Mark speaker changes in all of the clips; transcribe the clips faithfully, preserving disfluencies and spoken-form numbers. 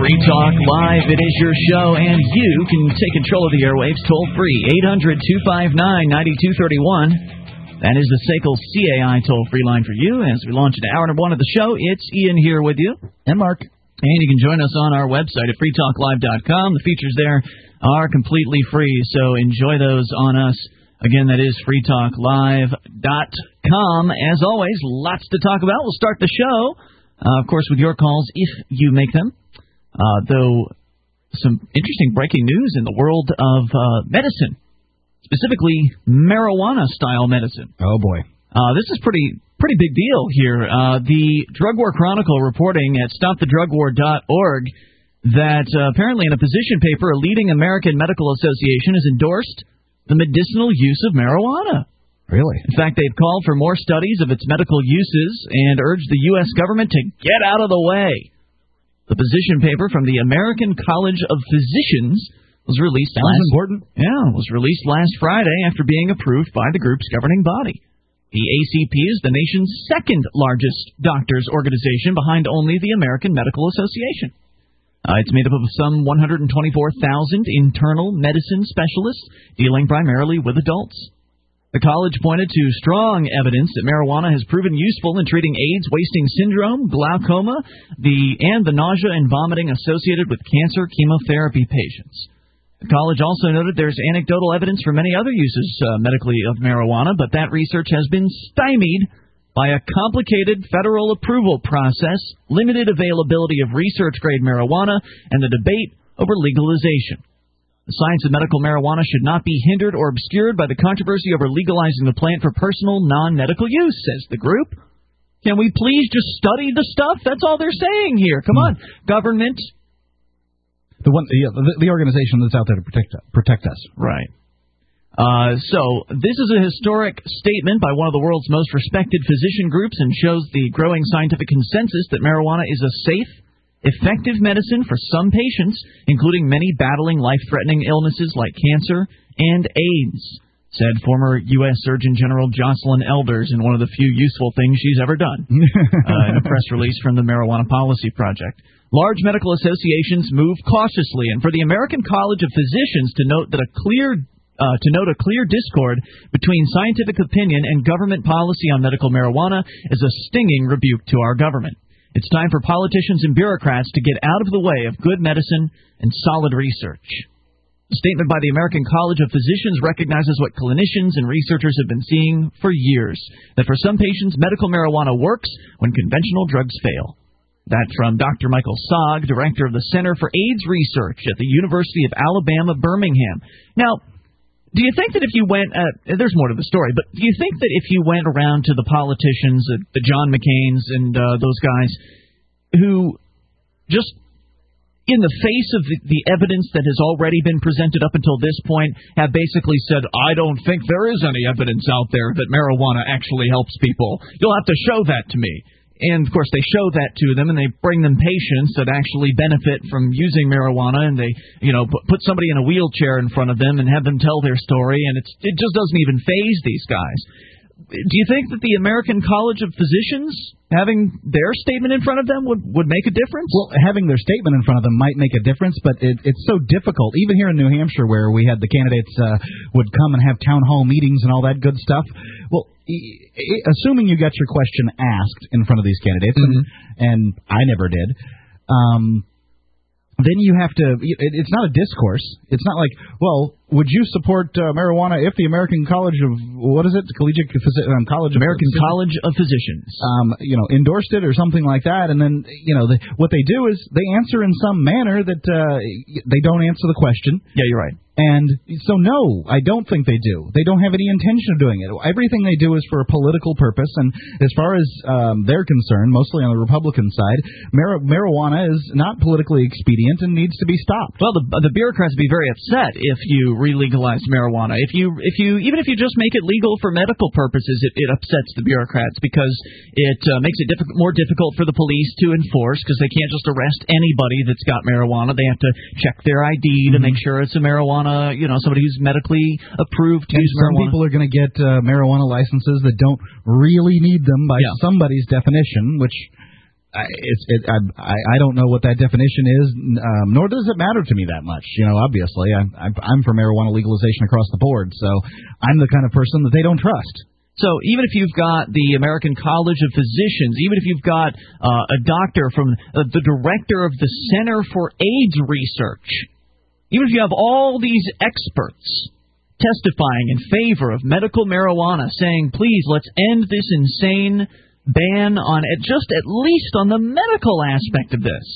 Speaker 1: Free Talk Live. It is your show, and you can take control of the airwaves toll-free. eight hundred, two five nine, nine two three one. That is the S A C L C A I toll-free line for you. As we launch into hour number one of the show, it's Ian here with you.
Speaker 2: And Mark.
Speaker 1: And you can join us on our website at free talk live dot com. The features there are completely free, so enjoy those on us. Again, that is free talk live dot com. As always, lots to talk about. We'll start the show, uh, of course, with your calls if you make them. Uh, though, some interesting breaking news in the world of uh, medicine, specifically marijuana-style medicine.
Speaker 2: Oh, boy.
Speaker 1: Uh, this is pretty pretty big deal here. Uh, the Drug War Chronicle reporting at stop the drug war dot org that uh, apparently in a position paper, a leading American medical association has endorsed the medicinal use of marijuana.
Speaker 2: Really?
Speaker 1: In fact, they've called for more studies of its medical uses and urged the U S government to get out of the way. The position paper from the American College of Physicians was released
Speaker 2: Sounds
Speaker 1: last
Speaker 2: important.
Speaker 1: Yeah, was released last Friday after being approved by the group's governing body. The A C P is the nation's second largest doctors organization behind only the American Medical Association. Uh, it's made up of some one hundred twenty-four thousand internal medicine specialists dealing primarily with adults. The college pointed to strong evidence that marijuana has proven useful in treating AIDS wasting syndrome, glaucoma, the and the nausea and vomiting associated with cancer chemotherapy patients. The college also noted there's anecdotal evidence for many other uses uh, medically of marijuana, but that research has been stymied by a complicated federal approval process, limited availability of research-grade marijuana, and the debate over legalization. The science of medical marijuana should not be hindered or obscured by the controversy over legalizing the plant for personal, non-medical use, says the group. Can we please just study the stuff? That's all they're saying here. Come on, government.
Speaker 2: The one, yeah, the, the organization that's out there to protect protect us.
Speaker 1: Right. Uh, so this is a historic statement by one of the world's most respected physician groups and shows the growing scientific consensus that marijuana is a safe, effective medicine for some patients, including many battling life-threatening illnesses like cancer and AIDS, said former U S Surgeon General Jocelyn Elders in one of the few useful things she's ever done, uh, in a press release from the Marijuana Policy Project. Large medical associations move cautiously, and for the American College of Physicians to note that a clear uh, to note a clear discord between scientific opinion and government policy on medical marijuana is a stinging rebuke to our government. It's time for politicians and bureaucrats to get out of the way of good medicine and solid research. A statement by the American College of Physicians recognizes what clinicians and researchers have been seeing for years, that for some patients, medical marijuana works when conventional drugs fail. That from Doctor Michael Sogg, director of the Center for AIDS Research at the University of Alabama, Birmingham. Now, do you think that if you went, uh, there's more to the story, but do you think that if you went around to the politicians, uh, the John McCains and uh, those guys, who just in the face of the, the evidence that has already been presented up until this point, have basically said, I don't think there is any evidence out there that marijuana actually helps people. You'll have to show that to me. And, of course, they show that to them, and they bring them patients that actually benefit from using marijuana, and they, you know, put somebody in a wheelchair in front of them and have them tell their story, and it's, it just doesn't even faze these guys. Do you think that the American College of Physicians, having their statement in front of them, would, would make a difference?
Speaker 2: Well, having their statement in front of them might make a difference, but it, it's so difficult. Even here in New Hampshire, where we had the candidates uh, would come and have town hall meetings and all that good stuff. Well, e- e- assuming you got your question asked in front of these candidates, mm-hmm. and, and I never did, um, then you have to, it, it's not a discourse. It's not like, well, would you support uh, marijuana if the American College of, what is it, Collegiate um, College of
Speaker 1: American Physicians. College of Physicians,
Speaker 2: um, you know, endorsed it or something like that, and then, you know, they, what they do is they answer in some manner that uh, they don't answer the question.
Speaker 1: Yeah, you're right.
Speaker 2: And so, no, I don't think they do. They don't have any intention of doing it. Everything they do is for a political purpose, and as far as um, they're concerned, mostly on the Republican side, mar- marijuana is not politically expedient and needs to be stopped.
Speaker 1: Well, the, the bureaucrats would be very upset if you re-legalized marijuana. If you, if you, even if you just make it legal for medical purposes, it, it upsets the bureaucrats because it uh, makes it diffi- more difficult for the police to enforce because they can't just arrest anybody that's got marijuana. They have to check their I D mm-hmm. to make sure it's a marijuana. Uh, you know, somebody who's medically approved to
Speaker 2: and
Speaker 1: use
Speaker 2: some
Speaker 1: marijuana.
Speaker 2: People are going to get uh, marijuana licenses that don't really need them by
Speaker 1: yeah.
Speaker 2: somebody's definition, which I, it's, it, I, I don't know what that definition is, um, nor does it matter to me that much. You know, obviously, I'm, I'm for marijuana legalization across the board, so I'm the kind of person that they don't trust.
Speaker 1: So even if you've got the American College of Physicians, even if you've got uh, a doctor from uh, the director of the Center for AIDS Research, even if you have all these experts testifying in favor of medical marijuana, saying, please, let's end this insane ban on it, just at least on the medical aspect of this.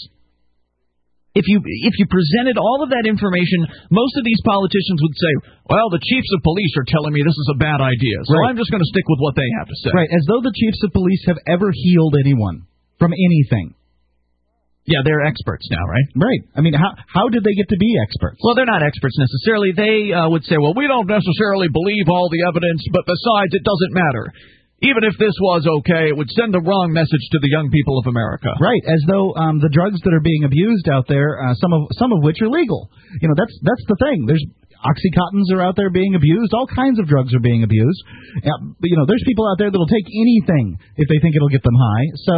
Speaker 1: If you if you presented all of that information, most of these politicians would say, well, the chiefs of police are telling me this is a bad idea, so right. I'm just going to stick with what they have to say.
Speaker 2: Right, as though the chiefs of police have ever healed anyone from anything.
Speaker 1: Yeah, they're experts now, right?
Speaker 2: Right. I mean, how how did they get to be experts?
Speaker 1: Well, they're not experts necessarily. They uh, would say, well, we don't necessarily believe all the evidence, but besides, it doesn't matter. Even if this was okay, it would send the wrong message to the young people of America.
Speaker 2: Right, as though um, the drugs that are being abused out there, uh, some of some of which are legal. You know, that's that's the thing. There's Oxycontins are out there being abused. All kinds of drugs are being abused. Uh, you know, there's people out there that'll take anything if they think it'll get them high. So,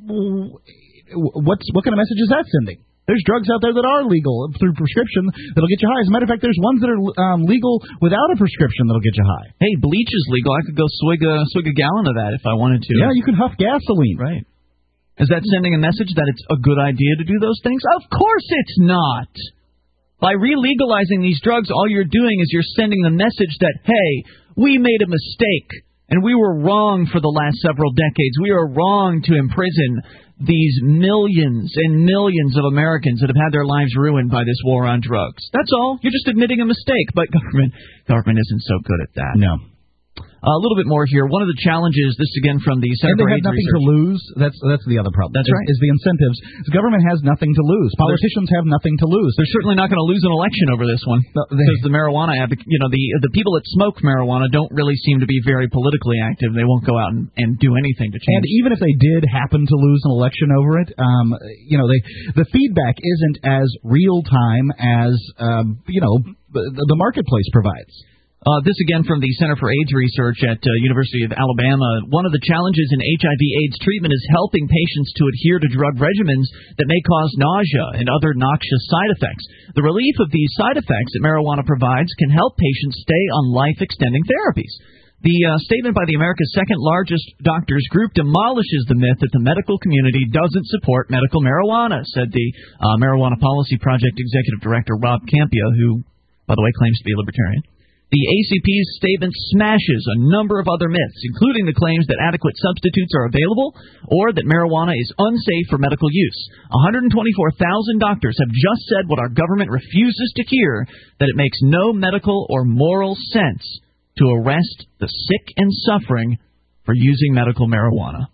Speaker 2: what's what kind of message is that sending? There's drugs out there that are legal through prescription that'll get you high. As a matter of fact, there's ones that are um, legal without a prescription that'll get you high.
Speaker 1: Hey, bleach is legal. I could go swig a swig a gallon of that if I wanted to.
Speaker 2: Yeah, you could huff gasoline.
Speaker 1: Right. Is that sending a message that it's a good idea to do those things? Of course it's not. By re-legalizing these drugs, all you're doing is you're sending the message that, hey, we made a mistake, and we were wrong for the last several decades. We are wrong to imprison these millions and millions of Americans that have had their lives ruined by this war on drugs. That's all. You're just admitting a mistake, but government government isn't so good at that.
Speaker 2: No.
Speaker 1: Uh, a little bit more here. One of the challenges, this again from the Center for AIDS
Speaker 2: Research. And they have nothing
Speaker 1: Research.
Speaker 2: to lose. That's that's the other problem.
Speaker 1: That's
Speaker 2: is,
Speaker 1: right.
Speaker 2: Is the incentives. The government has nothing to lose. Politicians have nothing to lose.
Speaker 1: They're certainly not going to lose an election over this one. No, they, because the marijuana, you know, the the people that smoke marijuana don't really seem to be very politically active. They won't go out and, and do anything to change.
Speaker 2: And even if they did happen to lose an election over it, um, you know, they the feedback isn't as real time as um, you know the, the marketplace provides.
Speaker 1: Uh, this again from the Center for AIDS Research at uh, University of Alabama. One of the challenges in H I V AIDS treatment is helping patients to adhere to drug regimens that may cause nausea and other noxious side effects. The relief of these side effects that marijuana provides can help patients stay on life-extending therapies. The uh, statement by the America's second-largest doctors group demolishes the myth that the medical community doesn't support medical marijuana, said the uh, Marijuana Policy Project Executive Director Rob Campia, who, by the way, claims to be a libertarian. The A C P's statement smashes a number of other myths, including the claims that adequate substitutes are available or that marijuana is unsafe for medical use. one hundred twenty-four thousand doctors have just said what our government refuses to hear, that it makes no medical or moral sense to arrest the sick and suffering for using medical marijuana.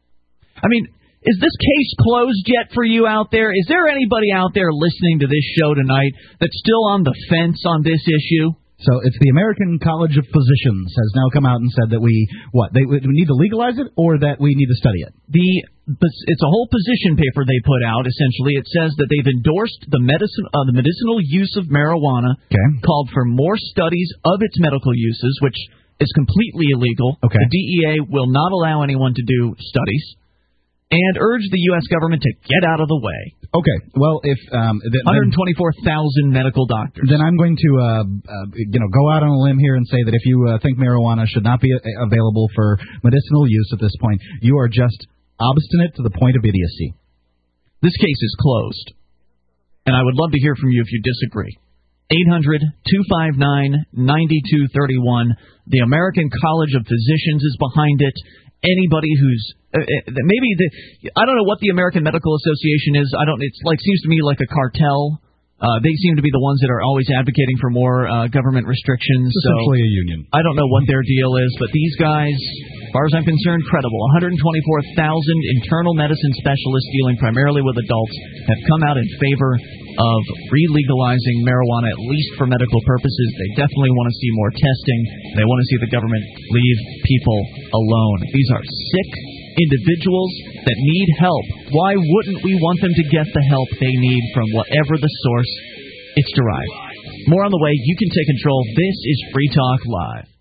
Speaker 1: I mean, is this case closed yet for you out there? Is there anybody out there listening to this show tonight that's still on the fence on this issue?
Speaker 2: So it's the American College of Physicians has now come out and said that we, what, they we need to legalize it or that we need to study it?
Speaker 1: The It's a whole position paper they put out, essentially. It says that they've endorsed the medicine, uh, the medicinal use of marijuana,
Speaker 2: okay.
Speaker 1: called for more studies of its medical uses, which is completely illegal.
Speaker 2: Okay.
Speaker 1: The D E A will not allow anyone to do studies, and urged the U S government to get out of the way.
Speaker 2: Okay, well, if um, th-
Speaker 1: one hundred twenty-four thousand medical doctors.
Speaker 2: Then I'm going to, uh, uh, you know, go out on a limb here and say that if you uh, think marijuana should not be a- available for medicinal use at this point, you are just obstinate to the point of idiocy.
Speaker 1: This case is closed, and I would love to hear from you if you disagree. eight hundred, two five nine, nine two three one. The American College of Physicians is behind it. Anybody who's uh, maybe the I don't know what the American Medical Association is. I don't. It's like seems to me like a cartel. Uh, they seem to be the ones that are always advocating for more uh, government restrictions.
Speaker 2: It's essentially
Speaker 1: so
Speaker 2: a union.
Speaker 1: I don't know what their deal is, but these guys, as far as I'm concerned, credible. one hundred twenty-four thousand internal medicine specialists dealing primarily with adults have come out in favor of re-legalizing marijuana, at least for medical purposes. They definitely want to see more testing. They want to see the government leave people alone. These are sick individuals that need help. Why wouldn't we want them to get the help they need from whatever the source it's derived? More on the way. You can take control. This is Free Talk Live.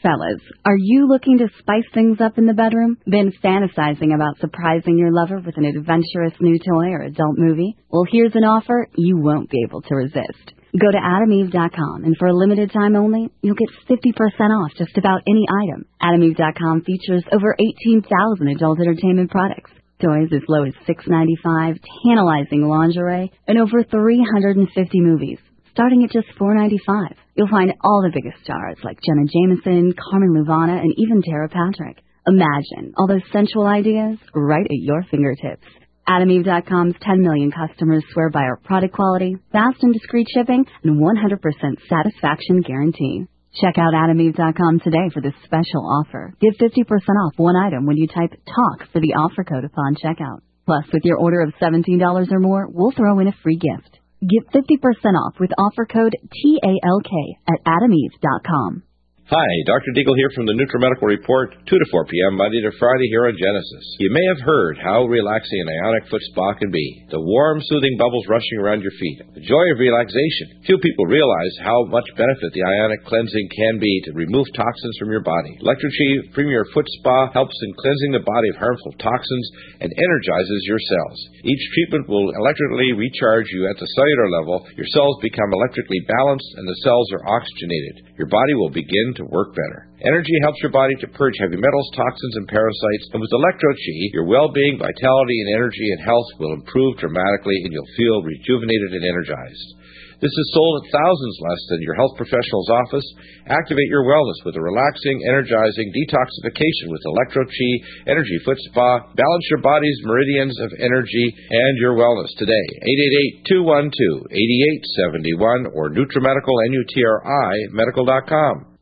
Speaker 3: Fellas, are you looking to spice things up in the bedroom? Been fantasizing about surprising your lover with an adventurous new toy or adult movie? Well, here's an offer you won't be able to resist. Go to adam eve dot com, and for a limited time only, you'll get fifty percent off just about any item. adam eve dot com features over eighteen thousand adult entertainment products, toys as low as six ninety-five, tantalizing lingerie, and over three hundred fifty movies, starting at just four ninety-five. You'll find all the biggest stars like Jenna Jameson, Carmen Luvana, and even Tara Patrick. Imagine all those sensual ideas right at your fingertips. adam eve dot com's ten million customers swear by our product quality, fast and discreet shipping, and one hundred percent satisfaction guarantee. Check out adam eve dot com today for this special offer. Get fifty percent off one item when you type TALK for the offer code upon checkout. Plus, with your order of seventeen dollars or more, we'll throw in a free gift. Get fifty percent off with offer code T A L K at adam eve dot com.
Speaker 4: Hi, Doctor Deagle here from the NutriMedical Report, two to four p.m., Monday to Friday here on Genesis. You may have heard how relaxing an ionic foot spa can be. The warm, soothing bubbles rushing around your feet. The joy of relaxation. Few people realize how much benefit the ionic cleansing can be to remove toxins from your body. Electrochi Premier Foot Spa helps in cleansing the body of harmful toxins and energizes your cells. Each treatment will electrically recharge you at the cellular level. Your cells become electrically balanced and the cells are oxygenated. Your body will begin to work better. Energy helps your body to purge heavy metals, toxins, and parasites. And with Electro-Chi, your well-being, vitality, and energy and health will improve dramatically, and you'll feel rejuvenated and energized. This is sold at thousands less than your health professional's office. Activate your wellness with a relaxing, energizing detoxification with Electro-Chi Energy Foot Spa. Balance your body's meridians of energy and your wellness today. eight eight eight, two one two, eight eight seven one or NutriMedical, N U T R I, medical dot com.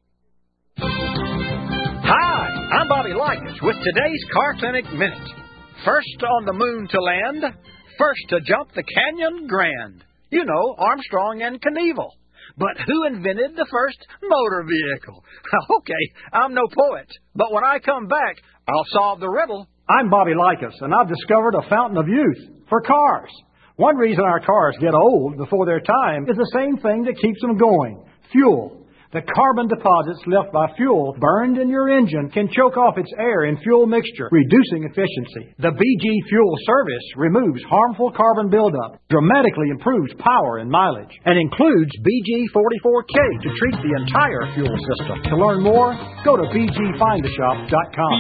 Speaker 5: Hi, I'm Bobby Likas with today's Car Clinic Minute. First on the moon to land, first to jump the Canyon Grand. You know, Armstrong and Knievel. But who invented the first motor vehicle? Okay, I'm no poet, but when I come back, I'll solve the riddle.
Speaker 6: I'm Bobby Likas, and I've discovered a fountain of youth for cars. One reason our cars get old before their time is the same thing that keeps them going, fuel. The carbon deposits left by fuel burned in your engine can choke off its air and fuel mixture, reducing efficiency. The B G Fuel Service removes harmful carbon buildup, dramatically improves power and mileage, and includes B G forty-four K to treat the entire fuel system. To learn more, go to b g find a shop dot com.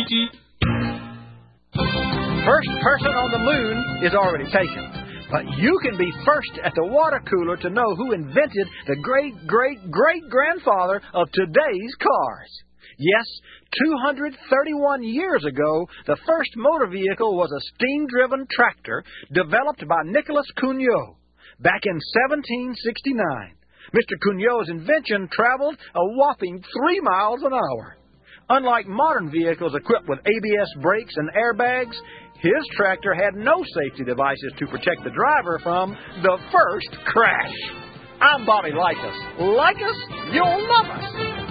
Speaker 5: First person on the moon is already taken. But you can be first at the water cooler to know who invented the great-great-great-grandfather of today's cars. Yes, two hundred thirty-one years ago, the first motor vehicle was a steam-driven tractor developed by Nicolas Cugnot back in seventeen sixty-nine. Mister Cugnot's invention traveled a whopping three miles an hour. Unlike modern vehicles equipped with A B S brakes and airbags, his tractor had no safety devices to protect the driver from the first crash. I'm Bobby Likas. Like us, you'll love us.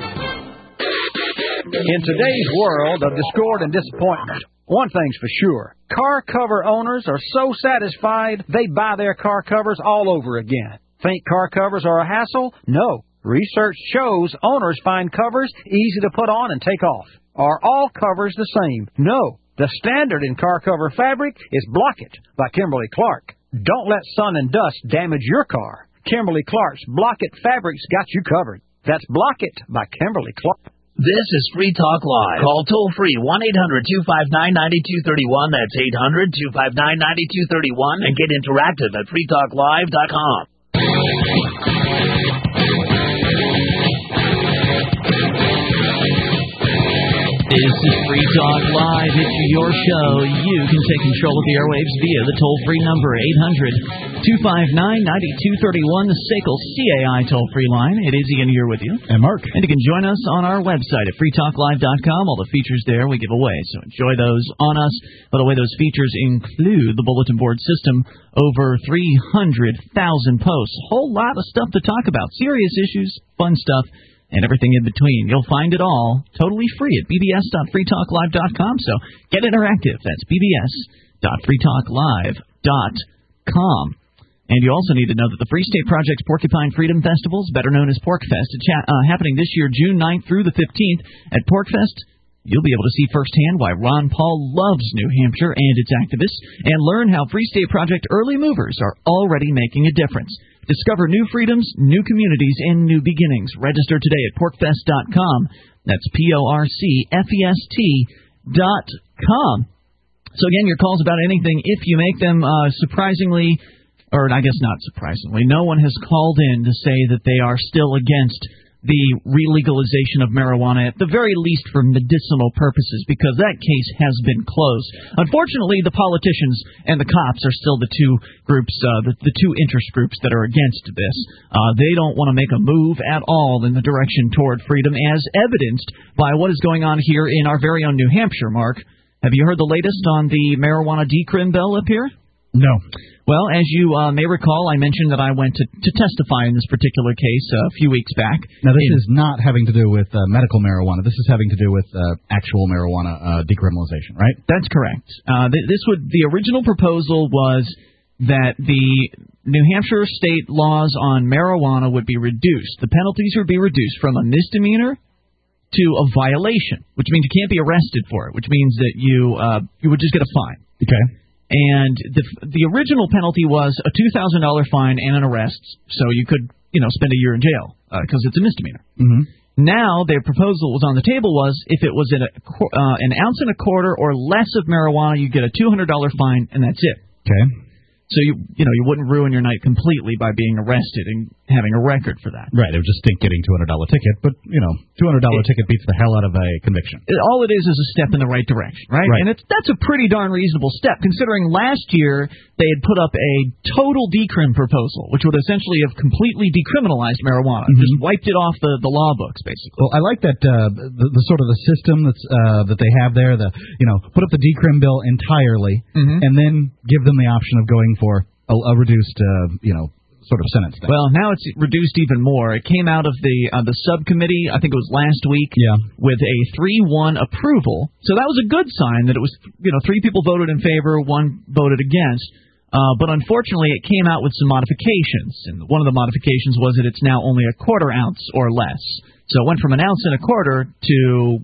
Speaker 5: In today's world of discord and disappointment, one thing's for sure. Car cover owners are so satisfied they buy their car covers all over again. Think car covers are a hassle? No. Research shows owners find covers easy to put on and take off. Are all covers the same? No. The standard in car cover fabric is Block-It by Kimberly-Clark. Don't let sun and dust damage your car. Kimberly-Clark's Block-It fabrics got you covered. That's Block-It by Kimberly-Clark.
Speaker 7: This is Free Talk Live. Call toll-free one eight hundred two five nine nine two three one. That's eight hundred two five nine nine two three one. And get interactive at free talk live dot com.
Speaker 1: This is Free Talk Live. It's your show. You can take control of the airwaves via the toll-free number, eight hundred two five nine nine two three one, the S A C L C A I toll-free line. It is Ian here with you.
Speaker 2: And Mark.
Speaker 1: And you can join us on our website at free talk live dot com. All the features there we give away, so enjoy those on us. By the way, those features include the bulletin board system, over three hundred thousand posts, whole lot of stuff to talk about, serious issues, fun stuff, and everything in between. You'll find it all totally free at b b s dot free talk live dot com. So get interactive. That's b b s dot free talk live dot com. And you also need to know that the Free State Project's Porcupine Freedom Festivals, better known as PorcFest, it's ha- uh, happening this year, June ninth through the fifteenth. At PorcFest, you'll be able to see firsthand why Ron Paul loves New Hampshire and its activists, and learn how Free State Project early movers are already making a difference. Discover new freedoms, new communities, and new beginnings. Register today at porc fest dot com. That's P O R C F E S T dot com. So again, your calls about anything, if you make them uh, surprisingly, or I guess not surprisingly, no one has called in to say that they are still against the relegalization of marijuana, at the very least for medicinal purposes, because that case has been closed. Unfortunately, the politicians and the cops are still the two groups, uh, the, the two interest groups that are against this. Uh, they don't want to make a move at all in the direction toward freedom, as evidenced by what is going on here in our very own New Hampshire, Mark. Have you heard the latest on the marijuana decrim bill up here?
Speaker 2: No.
Speaker 1: Well, as you uh, may recall, I mentioned that I went to, to testify in this particular case uh, a few weeks back.
Speaker 2: Now, this
Speaker 1: in,
Speaker 2: is not having to do with uh, medical marijuana. This is having to do with uh, actual marijuana uh, decriminalization, right?
Speaker 1: That's correct. Uh, th- this would the original proposal was that the New Hampshire state laws on marijuana would be reduced. The penalties would be reduced from a misdemeanor to a violation, which means you can't be arrested for it, which means that you uh, you would just get a fine.
Speaker 2: Okay.
Speaker 1: And the the original penalty was a two thousand dollars fine and an arrest, so you could, you know, spend a year in jail because uh, it's a misdemeanor.
Speaker 2: Mm-hmm.
Speaker 1: Now their proposal was on the table was if it was in a, uh, an ounce and a quarter or less of marijuana, you get a two hundred dollars fine, and that's it.
Speaker 2: Okay.
Speaker 1: So you you know you wouldn't ruin your night completely by being arrested and having a record for that.
Speaker 2: Right. It would just stink getting two hundred dollars ticket, but you know, two hundred dollars ticket beats the hell out of a conviction.
Speaker 1: It, all it is is a step in the right direction, right?
Speaker 2: Right.
Speaker 1: And it's that's a pretty darn reasonable step, considering last year they had put up a total decrim proposal, which would essentially have completely decriminalized marijuana,
Speaker 2: mm-hmm.
Speaker 1: just wiped it off the, the law books, basically.
Speaker 2: Well, I like that uh, the, the sort of the system that's uh, that they have there. The you know, put up the decrim bill entirely,
Speaker 1: mm-hmm.
Speaker 2: and then give them the option of going for a, a reduced, uh, you know, sort of sentence thing.
Speaker 1: Well, now it's reduced even more. It came out of the uh, the subcommittee, I think it was last week,
Speaker 2: yeah.
Speaker 1: with a three one approval. So that was a good sign that it was, you know, three people voted in favor, one voted against. Uh, but unfortunately, it came out with some modifications. And one of the modifications was that it's now only a quarter ounce or less. So it went from an ounce and a quarter to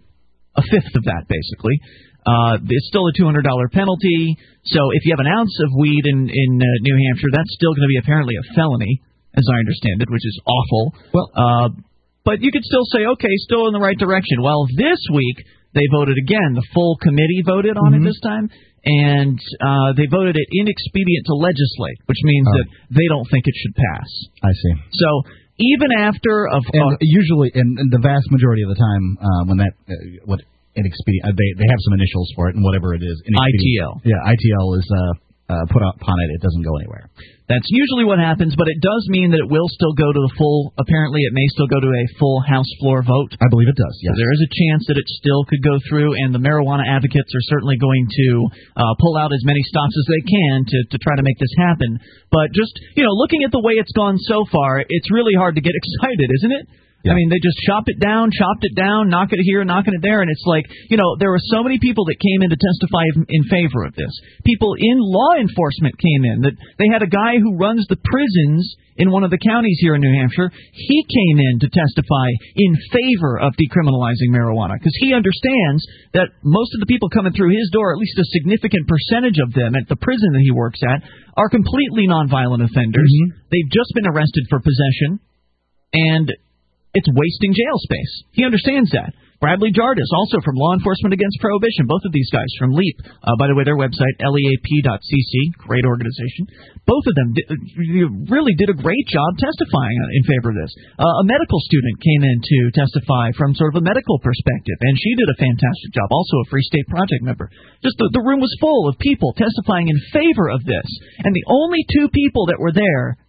Speaker 1: a fifth of that, basically. Uh, it's still a two hundred dollars penalty. So if you have an ounce of weed in, in uh, New Hampshire, that's still going to be apparently a felony, as I understand it, which is awful.
Speaker 2: Well,
Speaker 1: uh, but you could still say, okay, still in the right direction. Well, this week they voted again. The full committee voted on
Speaker 2: mm-hmm.
Speaker 1: it this time, and uh, they voted it inexpedient to legislate, which means
Speaker 2: oh.
Speaker 1: that they don't think it should pass.
Speaker 2: I see.
Speaker 1: So even after of
Speaker 2: and
Speaker 1: uh,
Speaker 2: usually, and, and the vast majority of the time, uh, when that uh, what. Inexpedient. Uh, they they have some initials for it, and whatever it is.
Speaker 1: I T L.
Speaker 2: Yeah, I T L is uh, uh, put upon it. It doesn't go anywhere.
Speaker 1: That's usually what happens, but it does mean that it will still go to the full. Apparently, it may still go to a full House floor vote.
Speaker 2: I believe it does. Yes.
Speaker 1: So there is a chance that it still could go through, and the marijuana advocates are certainly going to uh, pull out as many stops as they can to to try to make this happen. But just you know, looking at the way it's gone so far, it's really hard to get excited, isn't it?
Speaker 2: Yeah.
Speaker 1: I mean, they just chopped it down, chopped it down, knocking it here, knocking it there, and it's like, you know, there were so many people that came in to testify in favor of this. People in law enforcement came in. That they had a guy who runs the prisons in one of the counties here in New Hampshire. He came in to testify in favor of decriminalizing marijuana because he understands that most of the people coming through his door, at least a significant percentage of them at the prison that he works at, are completely nonviolent offenders.
Speaker 2: Mm-hmm.
Speaker 1: They've just been arrested for possession, and it's wasting jail space. He understands that. Bradley Jardis, also from Law Enforcement Against Prohibition. Both of these guys from LEAP. Uh, by the way, their website, leap dot c c, great organization. Both of them did, really did a great job testifying in favor of this. Uh, a medical student came in to testify from sort of a medical perspective, and she did a fantastic job. Also a Free State Project member. Just the, the room was full of people testifying in favor of this. And the only two people that were there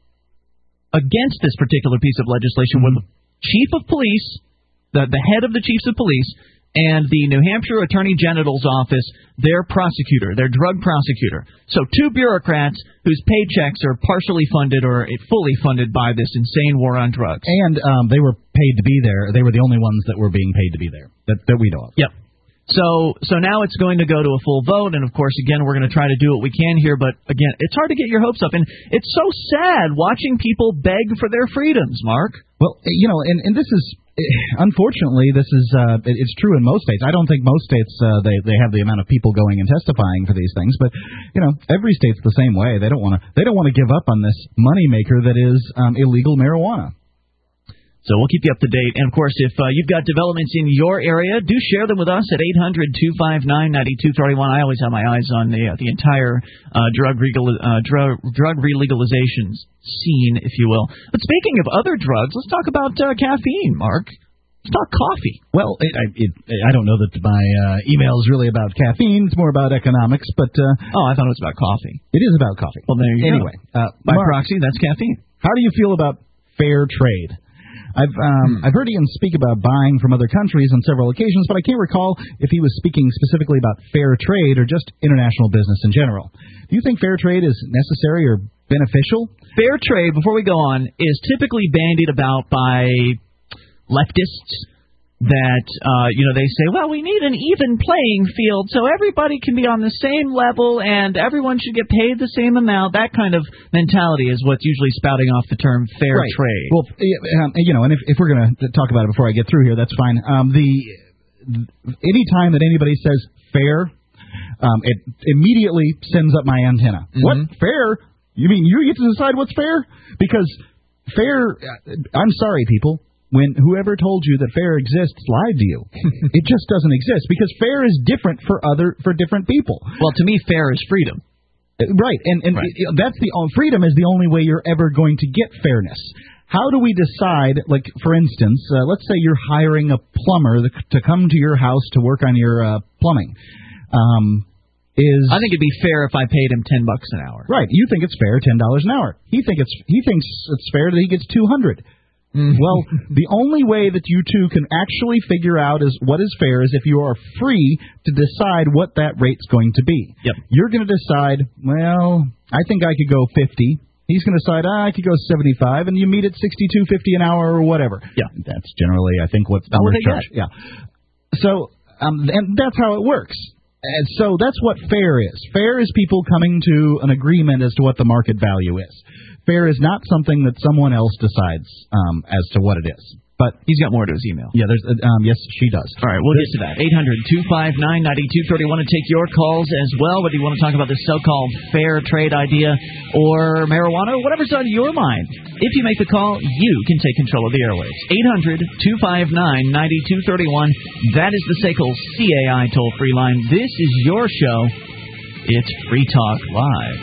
Speaker 1: against this particular piece of legislation
Speaker 2: mm-hmm.
Speaker 1: were the Chief of Police, the, the head of the Chiefs of Police, and the New Hampshire Attorney General's office, their prosecutor, their drug prosecutor. So two bureaucrats whose paychecks are partially funded or fully funded by this insane war on drugs.
Speaker 2: And um, they were paid to be there. They were the only ones that were being paid to be there, that, that we know of.
Speaker 1: Yep. So so now it's going to go to a full vote, and of course, again, we're going to try to do what we can here, but again, it's hard to get your hopes up, and it's so sad watching people beg for their freedoms, Mark.
Speaker 2: Well, you know, and, and this is, unfortunately, this is, uh, it's true in most states. I don't think most states, uh, they, they have the amount of people going and testifying for these things, but, you know, every state's the same way. They don't want to, they don't want to give up on this moneymaker that is um, illegal marijuana.
Speaker 1: So we'll keep you up to date. And, of course, if uh, you've got developments in your area, do share them with us at eight hundred two five nine nine two three one. I always have my eyes on the uh, the entire uh, drug, regal, uh, drug drug relegalization scene, if you will. But speaking of other drugs, let's talk about uh, caffeine, Mark. Let's talk coffee.
Speaker 2: Well, it, it, I don't know that my uh, email is really about caffeine. It's more about economics. But uh,
Speaker 1: oh, I thought it was about coffee.
Speaker 2: It is about coffee.
Speaker 1: Well, there you
Speaker 2: anyway,
Speaker 1: go. Anyway, uh, by Mark, proxy, that's caffeine.
Speaker 2: How do you feel about fair trade? I've um, hmm. I've heard Ian speak about buying from other countries on several occasions, but I can't recall if he was speaking specifically about fair trade or just international business in general. Do you think fair trade is necessary or beneficial?
Speaker 1: Fair trade, before we go on, is typically bandied about by leftists that, uh, you know, they say, well, we need an even playing field so everybody can be on the same level and everyone should get paid the same amount. That kind of mentality is what's usually spouting off the term fair
Speaker 2: right.
Speaker 1: trade.
Speaker 2: Well, um, you know, and if, if we're going to talk about it before I get through here, that's fine. Um, the any time that anybody says fair, um, it immediately sends up my antenna. Mm-hmm. What? Fair? You mean you get to decide what's fair? Because fair, I'm sorry, people. When whoever told you that fair exists lied to you. It just doesn't exist because fair is different for other for different people.
Speaker 1: Well, to me, fair is freedom.
Speaker 2: Right, and and right. that's the freedom is the only way you're ever going to get fairness. How do we decide? Like, for instance, uh, let's say you're hiring a plumber to come to your house to work on your uh, plumbing. Um, is
Speaker 1: I think it'd be fair if I paid him ten bucks an hour.
Speaker 2: Right, you think it's fair, ten dollars an hour. He think it's he thinks it's fair that he gets two hundred. Mm-hmm. Well, the only way that you two can actually figure out is what is fair is if you are free to decide what that rate's going to be.
Speaker 1: Yep.
Speaker 2: You're going to decide, well, I think I could go fifty. He's going to decide, ah, I could go seventy-five, and you meet at sixty-two fifty an hour or whatever.
Speaker 1: Yeah.
Speaker 2: That's generally, I think, what
Speaker 1: what they
Speaker 2: charge.
Speaker 1: get.
Speaker 2: Yeah. So, um, and that's how it works. And so that's what fair is. Fair is people coming to an agreement as to what the market value is. Fair is not something that someone else decides um, as to what it is. But
Speaker 1: he's got more to his email.
Speaker 2: Yeah, there's um, yes, she does.
Speaker 1: All right, we'll get to that. eight hundred two five nine nine two three one to take your calls as well. Whether you want to talk about this so-called fair trade idea or marijuana or whatever's on your mind. If you make the call, you can take control of the airwaves. eight hundred two five nine nine two three one. That is the S A C L C A I toll-free line. This is your show. It's Free Talk Live.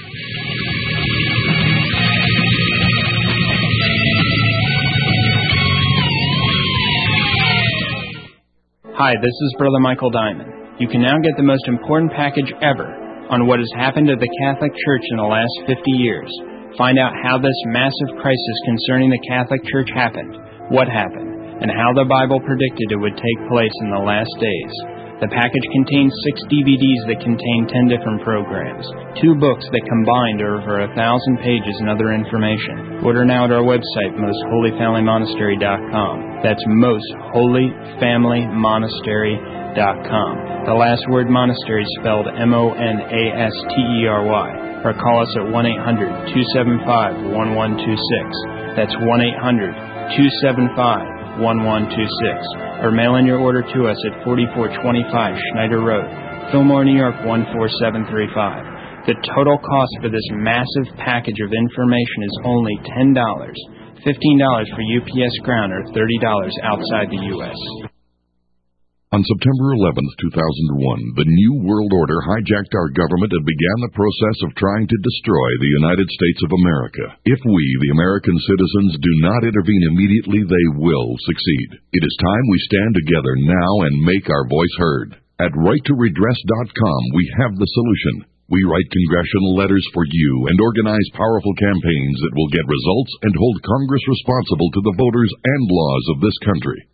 Speaker 8: Hi, this is Brother Michael Diamond. You can now get the most important package ever on what has happened to the Catholic Church in the last fifty years. Find out how this massive crisis concerning the Catholic Church happened, what happened, and how the Bible predicted it would take place in the last days. The package contains six D V Ds that contain ten different programs, two books that combined are over a thousand pages and other information. Order now at our website, most holy family monastery dot com. That's most holy family monastery dot com. The last word monastery is spelled M O N A S T E R Y. Or call us at one eight hundred two seven five one one two six. That's one eight hundred two seven five one one two six. Or mail in your order to us at forty-four twenty-five Schneider Road, Fillmore, New York one four seven three five. The total cost for this massive package of information is only ten dollars. fifteen dollars for U P S ground or thirty dollars outside the U S
Speaker 9: On September eleventh, two thousand one, the New World Order hijacked our government and began the process of trying to destroy the United States of America. If we, the American citizens, do not intervene immediately, they will succeed. It is time we stand together now and make our voice heard. At right to redress dot com, we have the solution. We write congressional letters for you and organize powerful campaigns that will get results and hold Congress responsible to the voters and laws of this country.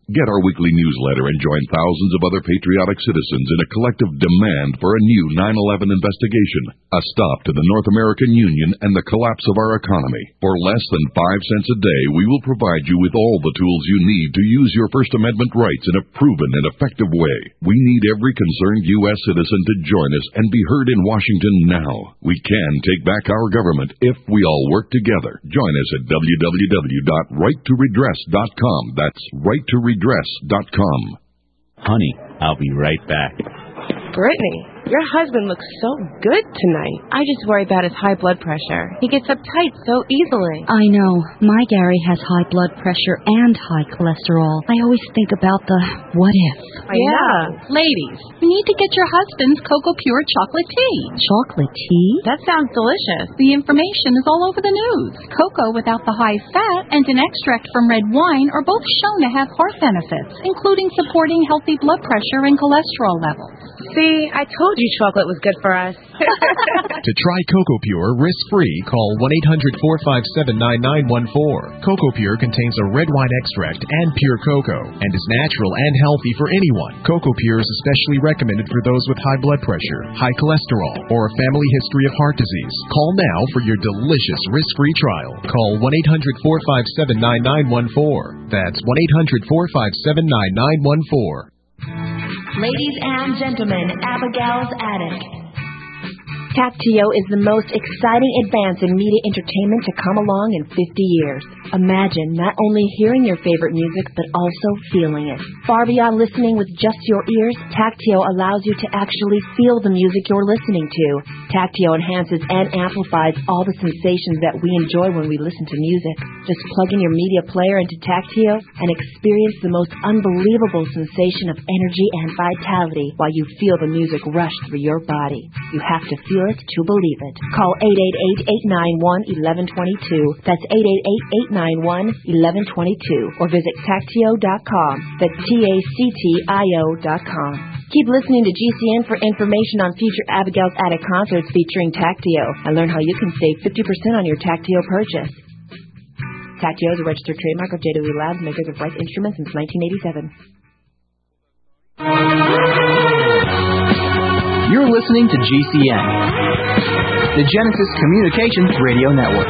Speaker 9: Get our weekly newsletter and join thousands of other patriotic citizens in a collective demand for a new nine eleven investigation, a stop to the North American Union and the collapse of our economy. For less than five cents a day, we will provide you with all the tools you need to use your First Amendment rights in a proven and effective way. We need every concerned U S citizen to join us and be heard in Washington now. We can take back our government if we all work together. Join us at w w w dot right to redress dot com. That's right to redress dot com.
Speaker 10: Honey, I'll be right back.
Speaker 11: Brittany, your husband looks so good tonight. I just worry about his high blood pressure. He gets uptight so easily.
Speaker 12: I know. My Gary has high blood pressure and high cholesterol. I always think about the what if.
Speaker 11: Yeah. Ladies, you need to get your husband's Cocoa Pure chocolate tea.
Speaker 12: Chocolate tea?
Speaker 11: That sounds delicious. The information is all over the news. Cocoa without the high fat and an extract from red wine are both shown to have heart benefits, including supporting healthy blood pressure and cholesterol levels. See, I told you chocolate was good for us.
Speaker 13: To try Cocoa Pure risk-free, call one eight hundred four five seven nine nine one four. Cocoa Pure contains a red wine extract and pure cocoa and is natural and healthy for anyone. Cocoa Pure is especially recommended for those with high blood pressure, high cholesterol, or a family history of heart disease. Call now for your delicious risk-free trial. Call one eight hundred four five seven nine nine one four. That's one eight hundred four five seven nine nine one four.
Speaker 14: Ladies and gentlemen, Abigail's Attic.
Speaker 15: Tactio is the most exciting advance in media entertainment to come along in fifty years. Imagine not only hearing your favorite music, but also feeling it. Far beyond listening with just your ears, Tactio allows you to actually feel the music you're listening to. Tactio enhances and amplifies all the sensations that we enjoy when we listen to music. Just plug in your media player into Tactio and experience the most unbelievable sensation of energy and vitality while you feel the music rush through your body. You have to feel it to believe it. Call eight eight eight, eight nine one, one one two two. That's eight eight eight, eight nine one, one one two two. Or visit Tactio dot com. That's T A C T I O dot com. Keep listening to G C N for information on future Abigail's Attic concerts featuring Tactio and learn how you can save fifty percent on your Tactio purchase. Tactio is a registered trademark of J W Labs, makers of Rice Instruments, since nineteen eighty-seven.
Speaker 16: You're listening to G C N, the Genesis Communications Radio Network.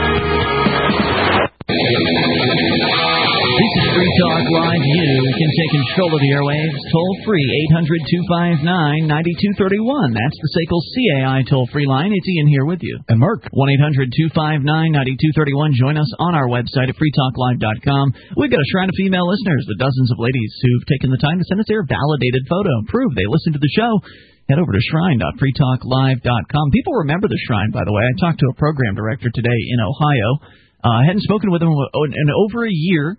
Speaker 1: This is Free Talk Live. You can take control of the airwaves toll-free, eight hundred, two five nine, nine two three one. That's the S A C L C A I toll-free line. It's Ian here with you.
Speaker 2: And Mark.
Speaker 1: one eight hundred, two five nine, nine two three one. Join us on our website at free talk live dot com. We've got a shrine of female listeners, the dozens of ladies who've taken the time to send us their validated photo. Prove they listen to the show. Head over to shrine dot free talk live dot com. People remember the Shrine, by the way. I talked to a program director today in Ohio. I uh, hadn't spoken with him in over a year,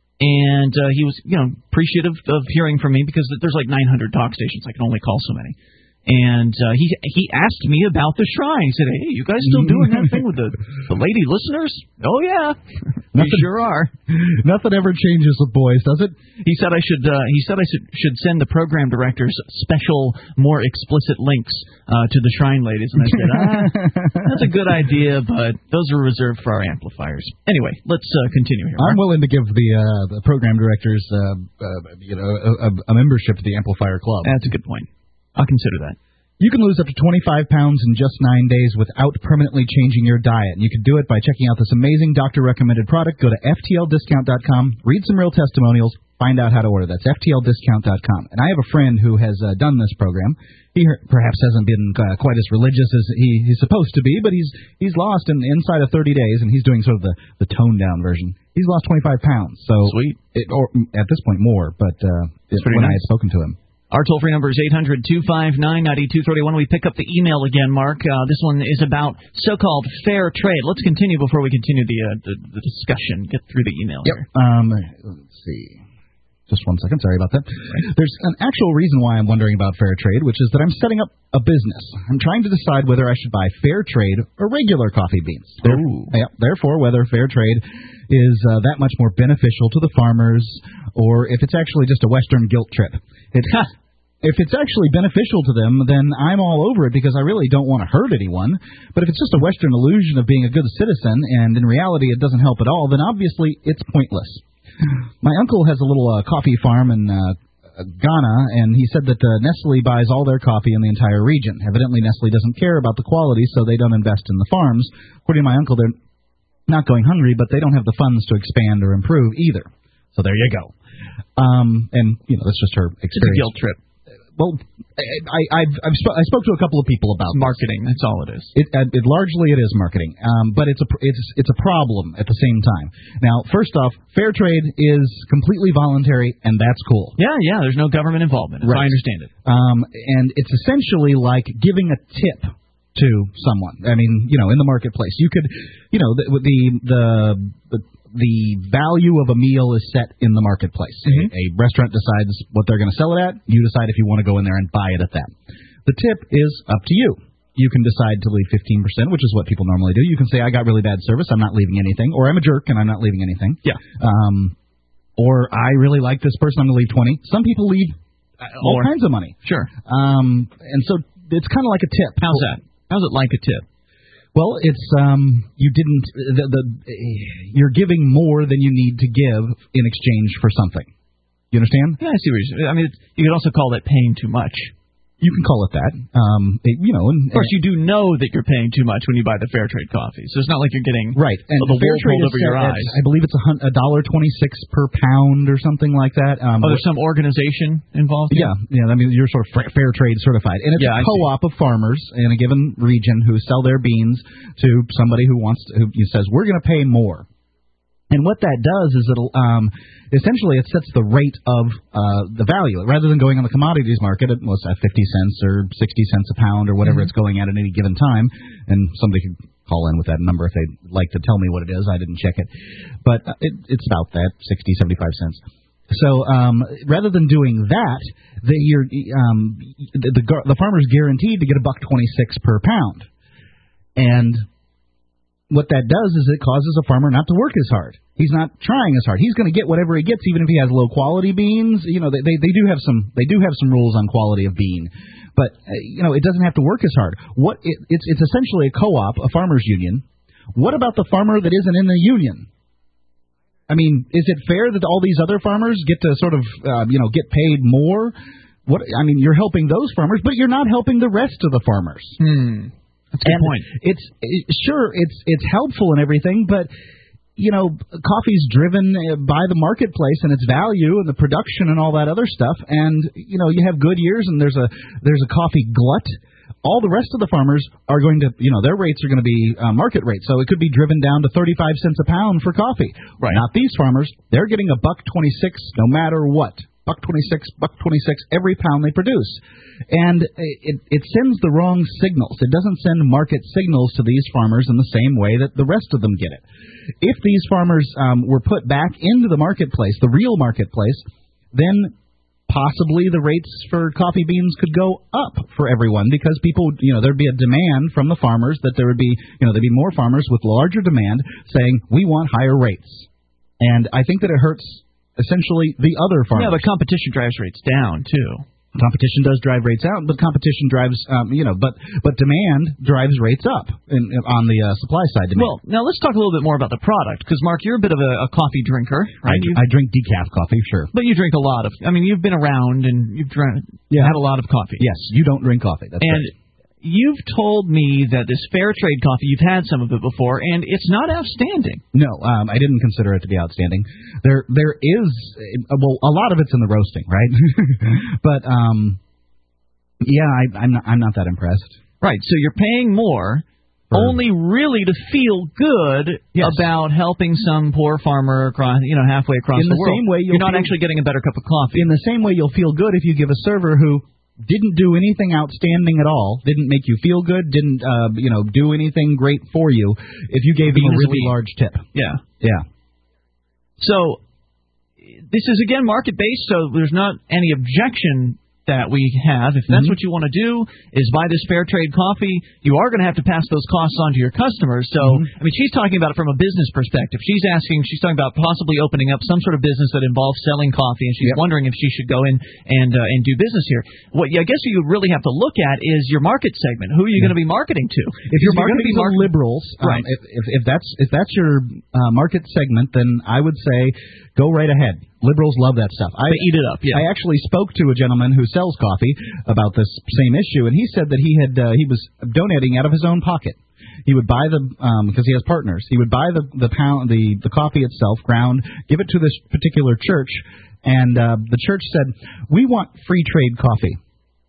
Speaker 1: and uh, he was, you know, appreciative of hearing from me because there's like nine hundred talk stations. I can only call so many. And uh, he he asked me about the Shrine. He said, "Hey, you guys still doing that thing with the, the lady listeners?" Oh yeah, we sure are.
Speaker 2: Nothing ever changes with boys, does it?
Speaker 1: He said I should. Uh, he said I should, should send the program directors special, more explicit links uh, to the Shrine ladies. And I said, ah, that's a good idea, but those are reserved for our amplifiers. Anyway, let's uh, continue here.
Speaker 2: I'm willing to give the uh, the program directors, uh, uh, you know, a, a membership to the Amplifier Club.
Speaker 1: That's a good point. I'll consider that.
Speaker 2: You can lose up to twenty-five pounds in just nine days without permanently changing your diet. And you can do it by checking out this amazing doctor-recommended product. Go to F T L discount dot com, read some real testimonials, find out how to order. That's F T L discount dot com. And I have a friend who has uh, done this program. He perhaps hasn't been uh, quite as religious as he, he's supposed to be, but he's he's lost in inside of thirty days, and he's doing sort of the, the toned-down version. He's lost twenty-five pounds. So
Speaker 1: Sweet.
Speaker 2: It, or at this point more, but uh, it, when nice. I had spoken to him.
Speaker 1: Our toll-free number is eight hundred, two five nine, nine two three one. We pick up the email again, Mark. Uh, this one is about so-called fair trade. Let's continue before we continue the uh, the, the discussion. Get through the email
Speaker 2: yep.
Speaker 1: here.
Speaker 2: Um, let's see. Just one second. Sorry about that. There's an actual reason why I'm wondering about fair trade, which is that I'm setting up a business. I'm trying to decide whether I should buy fair trade or regular coffee beans.
Speaker 1: Ooh.
Speaker 2: Yeah, therefore, whether fair trade is uh, that much more beneficial to the farmers, or if it's actually just a Western guilt trip. It, if it's actually beneficial to them, then I'm all over it because I really don't want to hurt anyone. But if it's just a Western illusion of being a good citizen, and in reality it doesn't help at all, then obviously it's pointless. My uncle has a little uh, coffee farm in uh, Ghana, and he said that uh, Nestle buys all their coffee in the entire region. Evidently, Nestle doesn't care about the quality, so they don't invest in the farms. According to my uncle, they're not going hungry, but they don't have the funds to expand or improve either. So there you go. Um, and, you know, that's just her experience.
Speaker 1: It's a guilt trip.
Speaker 2: Well, I, I've, I've sp- I spoke to a couple of people about
Speaker 1: it's marketing. This. That's all it is.
Speaker 2: It, uh, it largely it is marketing, um, but it's a it's it's a problem at the same time. Now, first off, fair trade is completely voluntary, and that's cool.
Speaker 1: Yeah, yeah. There's no government involvement, as
Speaker 2: right.
Speaker 1: I understand it.
Speaker 2: Um, and it's essentially like giving a tip to someone. I mean, you know, in the marketplace, you could, you know, the the the, the the value of a meal is set in the marketplace. Mm-hmm. A, a restaurant decides what they're going to sell it at. You decide if you want to go in there and buy it at that. The tip is up to you. You can decide to leave fifteen percent, which is what people normally do. You can say, I got really bad service, I'm not leaving anything. Or I'm a jerk and I'm not leaving anything.
Speaker 1: Yeah.
Speaker 2: Um, or I really like this person, I'm going to leave twenty. Some people leave all
Speaker 1: More.
Speaker 2: kinds of money.
Speaker 1: Sure.
Speaker 2: Um, and so it's kind of like a tip.
Speaker 1: How's that? How's it like a tip?
Speaker 2: Well, it's um, you didn't. The, the you're giving more than you need to give in exchange for something. You understand?
Speaker 1: Yeah, I see what you're saying. I mean, you could also call that paying too much.
Speaker 2: You can call it that. Um, it, you know, and,
Speaker 1: of course, you do know that you're paying too much when you buy the fair trade coffee. So it's not like you're getting
Speaker 2: right. And
Speaker 1: the
Speaker 2: fair
Speaker 1: wool
Speaker 2: trade
Speaker 1: pulled
Speaker 2: is
Speaker 1: over your
Speaker 2: set
Speaker 1: eyes.
Speaker 2: At, I believe it's a hun- a dollar twenty six per pound or something like that. Um,
Speaker 1: oh, there's some organization involved.
Speaker 2: Yeah, yeah. I mean, you're sort of fair trade certified, and it's
Speaker 1: yeah,
Speaker 2: a co-op of farmers in a given region who sell their beans to somebody who wants to, who says we're going to pay more. And what that does is it'll um, essentially it sets the rate of uh, the value. Rather than going on the commodities market at what's that, fifty cents or sixty cents a pound or whatever mm-hmm. it's going at at any given time, and somebody could call in with that number if they'd like to tell me what it is. I didn't check it. But it, it's about that, sixty, seventy-five cents. So um, rather than doing that, the, you're, um, the, the, the farmer's guaranteed to get a buck twenty-six per pound. And what that does is it causes a farmer not to work as hard. He's not trying as hard. He's going to get whatever he gets, even if he has low quality beans. You know, they, they they do have some they do have some rules on quality of bean, but uh, you know, it doesn't have to work as hard. What it, it's it's essentially a co-op, a farmers union. What about the farmer that isn't in the union? I mean, is it fair that all these other farmers get to sort of uh, you know get paid more? What I mean, you're helping those farmers, but you're not helping the rest of the farmers.
Speaker 1: Hmm. That's a good
Speaker 2: and
Speaker 1: point.
Speaker 2: It's it, sure it's it's helpful and everything, but you know, coffee's driven by the marketplace and its value and the production and all that other stuff. And you know, you have good years and there's a there's a coffee glut. All the rest of the farmers are going to, you know, their rates are going to be uh, market rates, so it could be driven down to thirty-five cents a pound for coffee.
Speaker 1: Right.
Speaker 2: Not these farmers; they're getting a buck twenty-six no matter what. Buck twenty-six, buck twenty-six every pound they produce. And it, it sends the wrong signals. It doesn't send market signals to these farmers in the same way that the rest of them get it. If these farmers um, were put back into the marketplace, the real marketplace, then possibly the rates for coffee beans could go up for everyone because people, you know, there'd be a demand from the farmers that there would be, you know, there'd be more farmers with larger demand saying, we want higher rates. And I think that it hurts essentially the other farmers.
Speaker 1: Yeah, but competition drives rates down, too.
Speaker 2: Competition does drive rates out, but competition drives, um, you know, but but demand drives rates up in, in, on the uh, supply side. Demand.
Speaker 1: Well, now let's talk a little bit more about the product, because Mark, you're a bit of a, a coffee drinker, right?
Speaker 2: I, I drink decaf coffee, sure,
Speaker 1: but you drink a lot of. I mean, you've been around and you've drank,
Speaker 2: yeah.
Speaker 1: had a lot of coffee.
Speaker 2: Yes, you don't drink coffee. That's
Speaker 1: and
Speaker 2: right.
Speaker 1: You've told me that this fair trade coffee, you've had some of it before, and it's not outstanding.
Speaker 2: No, um, I didn't consider it to be outstanding. There, there is, well, a lot of it's in the roasting, right? but, um, yeah, I, I'm not, I'm not that impressed.
Speaker 1: Right, so you're paying more, For, only really to feel good
Speaker 2: yes.
Speaker 1: about helping some poor farmer across, you know, halfway across
Speaker 2: in
Speaker 1: the,
Speaker 2: the
Speaker 1: world.
Speaker 2: Same way
Speaker 1: you're not
Speaker 2: feel,
Speaker 1: actually getting a better cup of coffee.
Speaker 2: In the same way, you'll feel good if you give a server who didn't do anything outstanding at all, didn't make you feel good, didn't uh, you know do anything great for you, if you gave him a really large tip.
Speaker 1: Yeah.
Speaker 2: Yeah.
Speaker 1: So this is, again, market-based, so there's not any objection that we have. If that's
Speaker 2: mm-hmm.
Speaker 1: what you want to do, is buy this fair trade coffee, you are going to have to pass those costs on to your customers. So, mm-hmm. I mean, she's talking about it from a business perspective. She's asking, she's talking about possibly opening up some sort of business that involves selling coffee, and she's yep. wondering if she should go in and uh, and do business here. What I guess you really have to look at is your market segment. Who are you yeah. going to be marketing to?
Speaker 2: If you're, you're marketing to mar- liberals,
Speaker 1: right?
Speaker 2: Um, if, if if that's if that's your uh, market segment, then I would say Go right ahead. Liberals love that stuff. I
Speaker 1: they eat it up. Yeah.
Speaker 2: I actually spoke to a gentleman who sells coffee about this same issue, and he said that he had uh, he was donating out of his own pocket. He would buy the um, because he has partners. He would buy the the pound the the coffee itself, ground, give it to this particular church, and uh, the church said, "We want free trade coffee."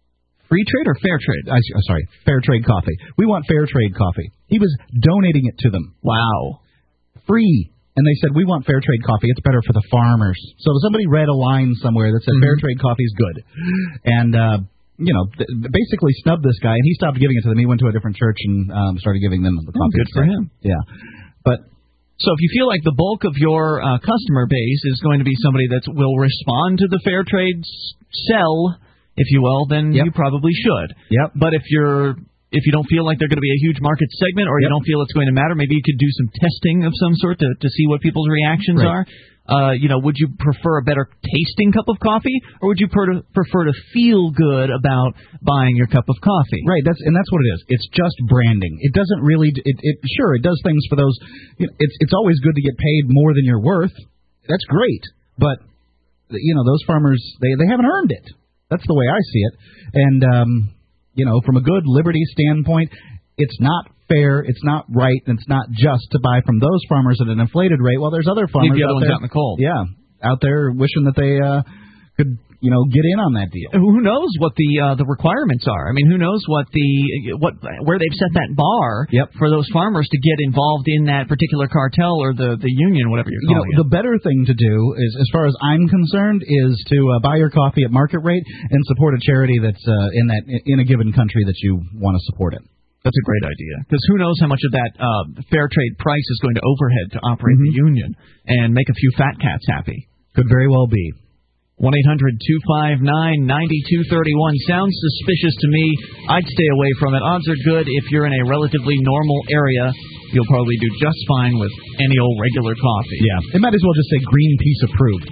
Speaker 1: Free trade or fair trade?
Speaker 2: I, oh, sorry, fair trade coffee. We want fair trade coffee. He was donating it to them.
Speaker 1: Wow.
Speaker 2: Free. And they said, we want fair trade coffee. It's better for the farmers. So somebody read a line somewhere that said mm-hmm. fair trade coffee is good. And, uh, you know, th- basically snubbed this guy, and he stopped giving it to them. He went to a different church and um, started giving them the coffee.
Speaker 1: Oh, good for him.
Speaker 2: Yeah. But
Speaker 1: so if you feel like the bulk of your uh, customer base is going to be somebody that will respond to the fair trade sell, if you will, then yep. you probably should.
Speaker 2: Yep.
Speaker 1: But if you're if you don't feel like they're going to be a huge market segment, or yep. you don't feel it's going to matter, maybe you could do some testing of some sort to, to see what people's reactions
Speaker 2: right.
Speaker 1: are. Uh, you know, would you prefer a better tasting cup of coffee, or would you per- prefer to feel good about buying your cup of coffee?
Speaker 2: Right, that's and that's what it is. It's just branding. It doesn't really. It, it sure it does things for those. You know, it's it's always good to get paid more than you're worth. That's great, but you know those farmers they they haven't earned it. That's the way I see it, and. um You know, from a good liberty standpoint, it's not fair, it's not right, and it's not just to buy from those farmers at an inflated rate. Well, there's other farmers
Speaker 1: Leave the other
Speaker 2: out
Speaker 1: ones
Speaker 2: there,
Speaker 1: out in the cold.
Speaker 2: Yeah, out there wishing that they uh, could, you know, get in on that deal.
Speaker 1: Who knows what the uh, the requirements are? I mean, who knows what the what where they've set that bar
Speaker 2: yep.
Speaker 1: for those farmers to get involved in that particular cartel or the, the union, whatever you're calling
Speaker 2: you know,
Speaker 1: it.
Speaker 2: The better thing to do is, as far as I'm concerned, is to uh, buy your coffee at market rate and support a charity that's uh, in that in a given country that you want to support it.
Speaker 1: That's a great idea, because who knows how much of that uh, fair trade price is going to overhead to operate mm-hmm. the union and make a few fat cats happy.
Speaker 2: Could very well be.
Speaker 1: one eight hundred two five nine nine two three one. Sounds suspicious to me. I'd stay away from it. Odds are good if you're in a relatively normal area, you'll probably do just fine with any old regular coffee.
Speaker 2: Yeah. It might as well just say Greenpeace approved.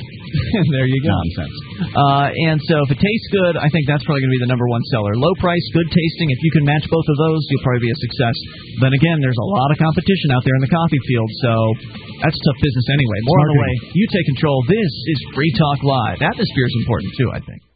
Speaker 1: There you go.
Speaker 2: Nonsense.
Speaker 1: Uh, and so if it tastes good, I think that's probably going to be the number one seller. Low price, good tasting. If you can match both of those, you'll probably be a success. Then again, there's a lot of competition out there in the coffee field, so that's tough business anyway. More on the way. You take control. This is Free Talk Live. Atmosphere is important, too, I think.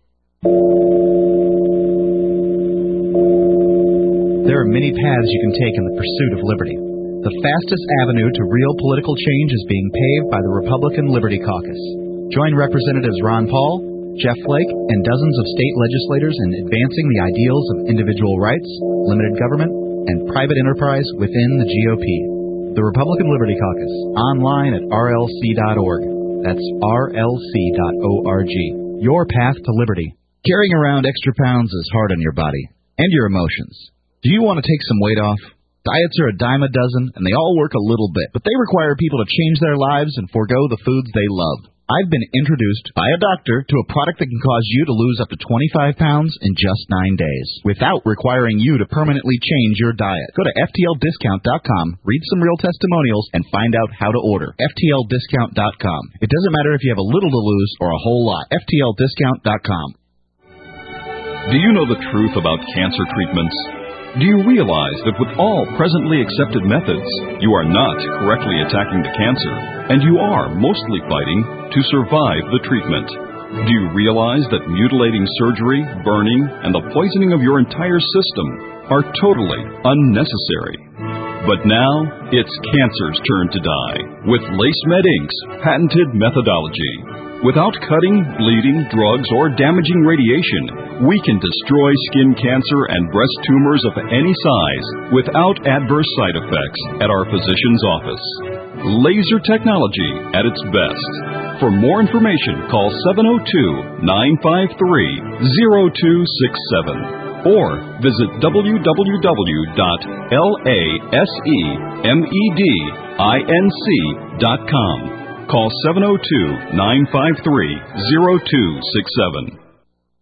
Speaker 17: There are many paths you can take in the pursuit of liberty. The fastest avenue to real political change is being paved by the Republican Liberty Caucus. Join Representatives Ron Paul, Jeff Flake, and dozens of state legislators in advancing the ideals of individual rights, limited government, and private enterprise within the G O P. The Republican Liberty Caucus, online at R L C dot org. That's R L C dot org. Your path to liberty.
Speaker 18: Carrying around extra pounds is hard on your body and your emotions. Do you want to take some weight off? Diets are a dime a dozen, and they all work a little bit, but they require people to change their lives and forego the foods they love. I've been introduced by a doctor to a product that can cause you to lose up to twenty-five pounds in just nine days, without requiring you to permanently change your diet. Go to F T L discount dot com, read some real testimonials, and find out how to order. F T L discount dot com. It doesn't matter if you have a little to lose or a whole lot. F T L discount dot com.
Speaker 9: Do you know the truth about cancer treatments? Do you realize that with all presently accepted methods, you are not correctly attacking the cancer, and you are mostly fighting to survive the treatment? Do you realize that mutilating surgery, burning, and the poisoning of your entire system are totally unnecessary? But now, it's cancer's turn to die with LaceMed Incorporated's patented methodology. Without cutting, bleeding, drugs, or damaging radiation, we can destroy skin cancer and breast tumors of any size without adverse side effects at our physician's office. Laser technology at its best. For more information, call seven oh two, nine five three, oh two six seven or visit w w w dot lasemedinc dot com. Call seven oh two, nine five three, oh two six seven.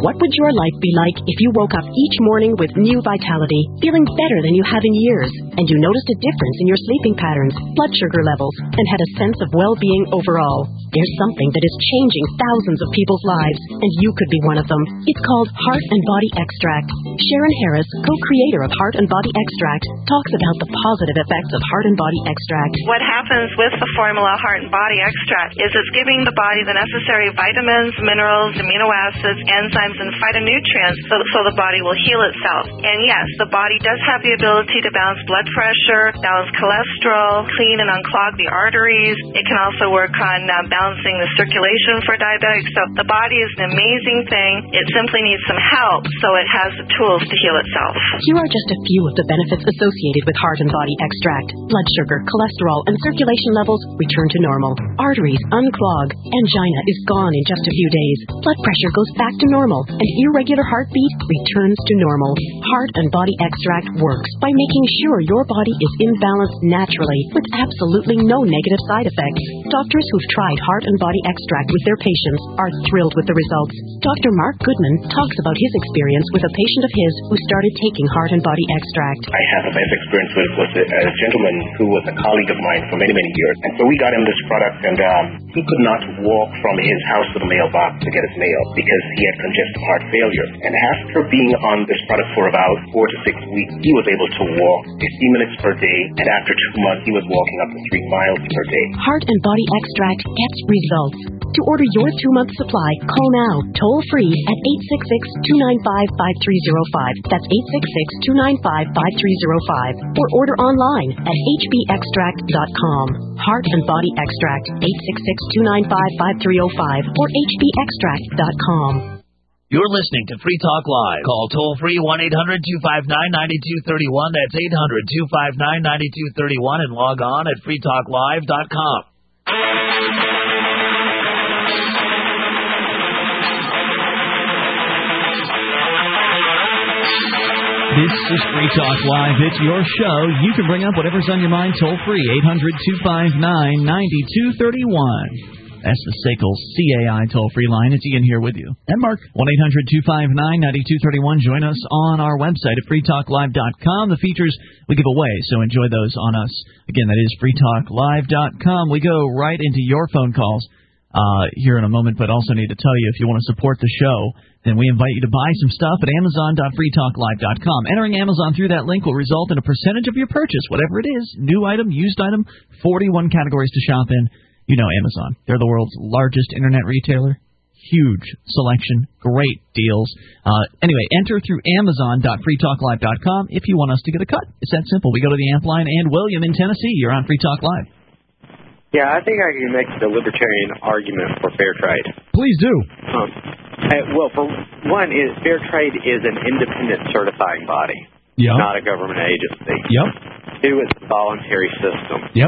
Speaker 19: What would your life be like if you woke up each morning with new vitality, feeling better than you have in years, and you noticed a difference in your sleeping patterns, blood sugar levels, and had a sense of well-being overall? There's something that is changing thousands of people's lives, and you could be one of them. It's called Heart and Body Extract. Sharon Harris, co-creator of Heart and Body Extract, talks about the positive effects of Heart and Body Extract.
Speaker 20: What happens with the formula Heart and Body Extract is it's giving the body the necessary vitamins, minerals, amino acids, enzymes, and phytonutrients so, so the body will heal itself. And yes, the body does have the ability to balance blood pressure, balance cholesterol, clean and unclog the arteries. It can also work on uh, balancing the circulation for diabetics. So the body is an amazing thing. It simply needs some help so it has the tools to heal itself.
Speaker 19: Here are just a few of the benefits associated with Heart and Body Extract. Blood sugar, cholesterol, and circulation levels return to normal. Arteries unclog. Angina is gone in just a few days. Blood pressure goes back to normal, and irregular heartbeat returns to normal. Heart and Body Extract works by making sure your body is in balance naturally with absolutely no negative side effects. Doctors who've tried Heart and Body Extract with their patients are thrilled with the results. Doctor Mark Goodman talks about his experience with a patient of his who started taking Heart and Body Extract.
Speaker 21: I had the best experience with was a, a gentleman who was a colleague of mine for many, many years. And so we got him this product, and um, he could not walk from his house to the mailbox to get his mail because he had congestive heart failure. And after being on this product for about four to six weeks, he was able to walk fifty minutes per day, and after two months, he was walking up to three miles per day.
Speaker 19: Heart and Body Extract gets results. To order your two-month supply, call now, toll-free at eight six six, two nine five, five three zero five. That's eight six six, two nine five, five three zero five. Or order online at h b extract dot com. Heart and Body Extract, eight six six, two nine five, five three zero five or h b extract dot com.
Speaker 7: You're listening to Free Talk Live. Call toll-free one eight hundred, two five nine, nine two three one. That's eight hundred, two five nine, nine two three one. And log on at free talk live dot com.
Speaker 1: This is Free Talk Live. It's your show. You can bring up whatever's on your mind toll-free. eight hundred, two five nine, nine two three one. That's the S A C L C A I toll-free line. It's Ian here with you.
Speaker 2: And Mark.
Speaker 1: one eight hundred, two five nine, nine two three one. Join us on our website at free talk live dot com. The features we give away, so enjoy those on us. Again, that is free talk live dot com. We go right into your phone calls uh, here in a moment, but also need to tell you if you want to support the show, then we invite you to buy some stuff at amazon dot free talk live dot com. Entering Amazon through that link will result in a percentage of your purchase, whatever it is, new item, used item, forty-one categories to shop in. You know Amazon. They're the world's largest internet retailer. Huge selection, great deals. Uh, anyway, enter through amazon dot free talk live dot com if you want us to get a cut. It's that simple. We go to the amp line, and William in Tennessee. You're on Free Talk Live.
Speaker 22: Yeah, I think I can make the libertarian argument for fair trade.
Speaker 2: Please do.
Speaker 22: Um, uh, well, for one, is fair trade is an independent certifying body,
Speaker 2: yep.
Speaker 22: not a government agency.
Speaker 2: Yep.
Speaker 22: Two, it's a voluntary system.
Speaker 2: Yep.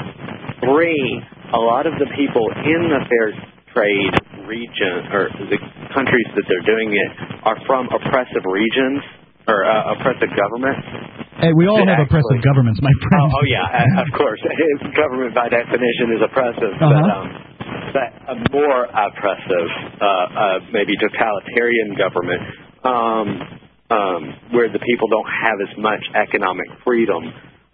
Speaker 22: Three, a lot of the people in the fair trade region, or the countries that they're doing it, are from oppressive regions, or uh, oppressive governments.
Speaker 2: Hey, we all have
Speaker 22: actually,
Speaker 2: oppressive governments, my friend.
Speaker 22: Oh, oh yeah, uh, of course. Government, by definition, is oppressive.
Speaker 2: Uh-huh.
Speaker 22: But, um, but a more oppressive, uh, uh, maybe totalitarian government, um, um, where the people don't have as much economic freedom.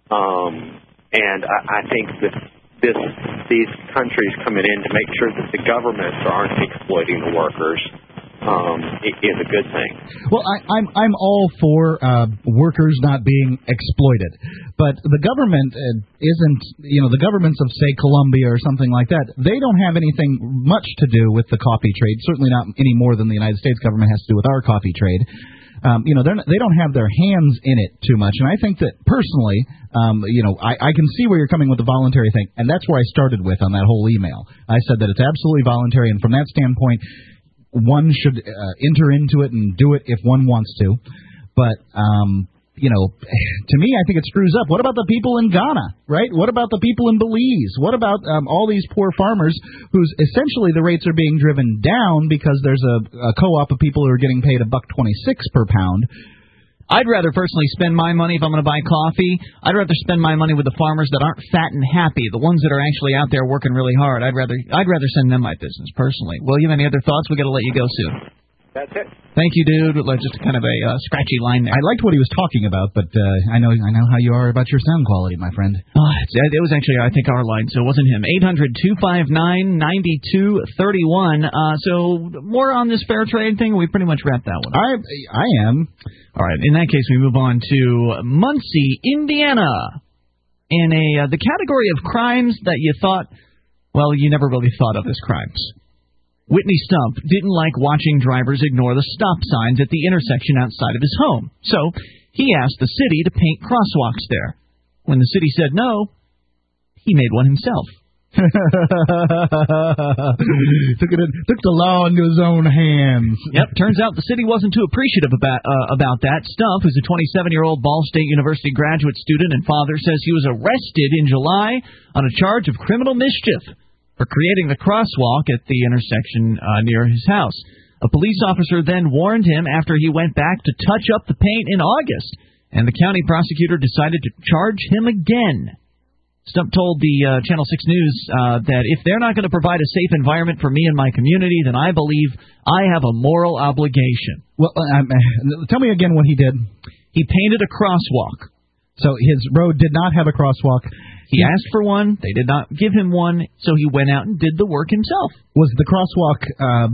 Speaker 22: Um, and I, I think that this, these countries coming in to make sure that the governments aren't exploiting the workers um, is a good thing.
Speaker 2: Well, I, I'm I'm all for uh, workers not being exploited, but the government uh, isn't. You know, the governments of say Colombia or something like that. They don't have anything much to do with the coffee trade. Certainly not any more than the United States government has to do with our coffee trade. Um, you know, they're not, they don't have their hands in it too much, and I think that personally, um, you know, I, I can see where you're coming with the voluntary thing, and that's where I started with on that whole email. I said that it's absolutely voluntary, and from that standpoint, one should uh, enter into it and do it if one wants to. But, um, you know, to me, I think it screws up. What about the people in Ghana, right? What about the people in Belize? What about um, all these poor farmers whose essentially the rates are being driven down because there's a, a co-op of people who are getting paid a buck twenty-six per pound?
Speaker 1: I'd rather personally spend my money if I'm going to buy coffee. I'd rather spend my money with the farmers that aren't fat and happy, the ones that are actually out there working really hard. I'd rather I'd rather send them my business personally. William, any other thoughts? We got to let you go soon.
Speaker 22: That's it.
Speaker 1: Thank you, dude. Just kind of a uh, scratchy line there.
Speaker 2: I liked what he was talking about, but uh, I know I know how you are about your sound quality, my friend.
Speaker 1: Oh, it was actually, I think, our line, so it wasn't him. eight hundred two five nine nine two three one. Uh, so more on this fair trade thing? We pretty much wrapped that one up.
Speaker 2: I, I am.
Speaker 1: All right. In that case, we move on to Muncie, Indiana. In a uh, the category of crimes that you thought, well, you never really thought of as crimes. Whitney Stump didn't like watching drivers ignore the stop signs at the intersection outside of his home, so he asked the city to paint crosswalks there. When the city said no, he made one himself.
Speaker 2: took, it in, took the law into his own hands.
Speaker 1: Yep, turns out the city wasn't too appreciative about, uh, about that. Stump, who's a twenty-seven-year-old Ball State University graduate student and father, says he was arrested in July on a charge of criminal mischief for creating the crosswalk at the intersection uh, near his house. A police officer then warned him after he went back to touch up the paint in August, and the county prosecutor decided to charge him again. Stump told the uh, Channel six News uh, that if they're not going to provide a safe environment for me and my community, then I believe I have a moral obligation.
Speaker 2: Well, um, tell me again what he did.
Speaker 1: He painted a crosswalk.
Speaker 2: So his road did not have a crosswalk.
Speaker 1: He asked for one. They did not give him one, so he went out and did the work himself.
Speaker 2: Was the crosswalk? Uh,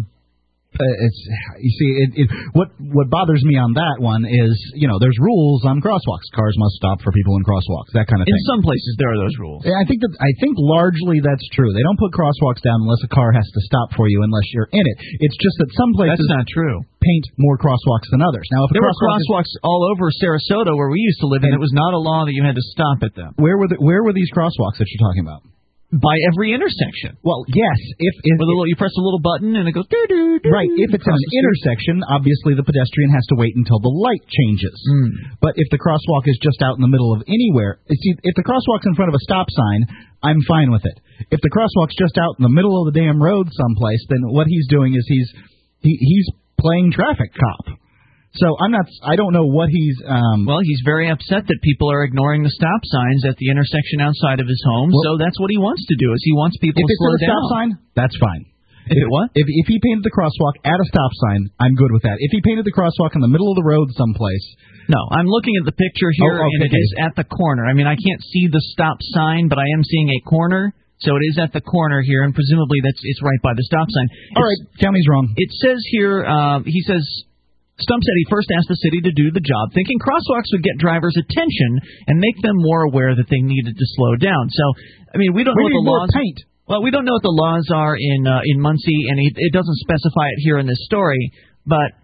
Speaker 2: uh, it's you see, it, it, what what bothers me on that one is, you know, there's rules on crosswalks. Cars must stop for people in crosswalks. That kind of thing.
Speaker 1: In some places, there are those rules.
Speaker 2: Yeah, I think that I think largely that's true. They don't put crosswalks down unless a car has to stop for you, unless you're in it. It's just that some places
Speaker 1: that's not true.
Speaker 2: Paint more crosswalks than others. Now, if a
Speaker 1: there
Speaker 2: crosswalk
Speaker 1: were crosswalks is, all over Sarasota where we used to live, and, and it was not a law that you had to stop at them.
Speaker 2: Where were the, where were these crosswalks that you're talking about?
Speaker 1: By every intersection.
Speaker 2: Well, yes. If, if,
Speaker 1: With a little, you press a little button and it goes. Doo, doo, doo,
Speaker 2: right. If it's an intersection, obviously the pedestrian has to wait until the light changes.
Speaker 1: Mm.
Speaker 2: But if the crosswalk is just out in the middle of anywhere, see, if the crosswalk's in front of a stop sign, I'm fine with it. If the crosswalk's just out in the middle of the damn road someplace, then what he's doing is he's he, he's playing traffic cop. So I'm not. I don't know what he's. Um,
Speaker 1: well, he's very upset that people are ignoring the stop signs at the intersection outside of his home. Well, so that's what he wants to do. Is he wants people
Speaker 2: to
Speaker 1: slow down.
Speaker 2: If it's a stop sign, that's fine.
Speaker 1: If it what?
Speaker 2: If if he painted the crosswalk at a stop sign, I'm good with that. If he painted the crosswalk in the middle of the road someplace.
Speaker 1: No, I'm looking at the picture here,
Speaker 2: oh, okay.
Speaker 1: and it is at the corner. I mean, I can't see the stop sign, but I am seeing a corner. So it is at the corner here, and presumably that's it's right by the stop sign.
Speaker 2: All right, tell me he's wrong.
Speaker 1: It says here, uh, he says. Stump said he first asked the city to do the job, thinking crosswalks would get drivers' attention and make them more aware that they needed to slow down. So, I mean, we don't
Speaker 2: we
Speaker 1: know what the laws.
Speaker 2: Paint.
Speaker 1: Well, we don't know what the laws are in uh, in Muncie, and it, it doesn't specify it here in this story. But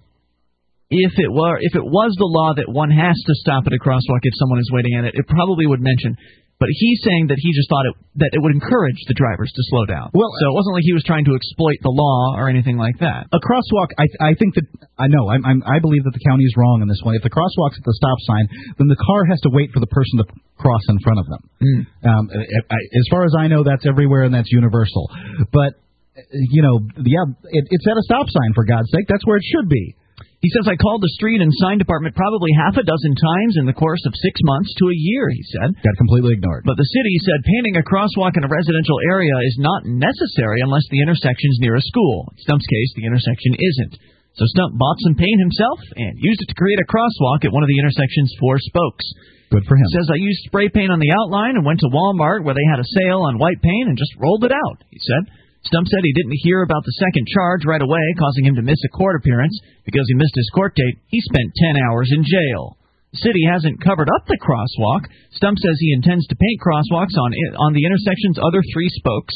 Speaker 1: if it were, if it was the law that one has to stop at a crosswalk if someone is waiting at it, it probably would mention. But he's saying that he just thought it, that it would encourage the drivers to slow down.
Speaker 2: Well,
Speaker 1: so it wasn't like he was trying to exploit the law or anything like that.
Speaker 2: A crosswalk, I, I think that I know, I'm, I'm, I believe that the county is wrong in this one. If the crosswalk's at the stop sign, then the car has to wait for the person to cross in front of them.
Speaker 1: Mm.
Speaker 2: Um, I, as far as I know, that's everywhere and that's universal. But you know, yeah, it, it's at a stop sign for God's sake. That's where it should be.
Speaker 1: He says, I called the street and sign department probably half a dozen times in the course of six months to a year, he said.
Speaker 2: Got completely ignored.
Speaker 1: But the city said painting a crosswalk in a residential area is not necessary unless the intersection's near a school. In Stump's case, the intersection isn't. So Stump bought some paint himself and used it to create a crosswalk at one of the intersection's four spokes.
Speaker 2: Good for him.
Speaker 1: He says, I used spray paint on the outline and went to Walmart where they had a sale on white paint and just rolled it out, he said. Stump said he didn't hear about the second charge right away, causing him to miss a court appearance. Because he missed his court date, he spent ten hours in jail. The city hasn't covered up the crosswalk. Stump says he intends to paint crosswalks on on the intersection's other three spokes.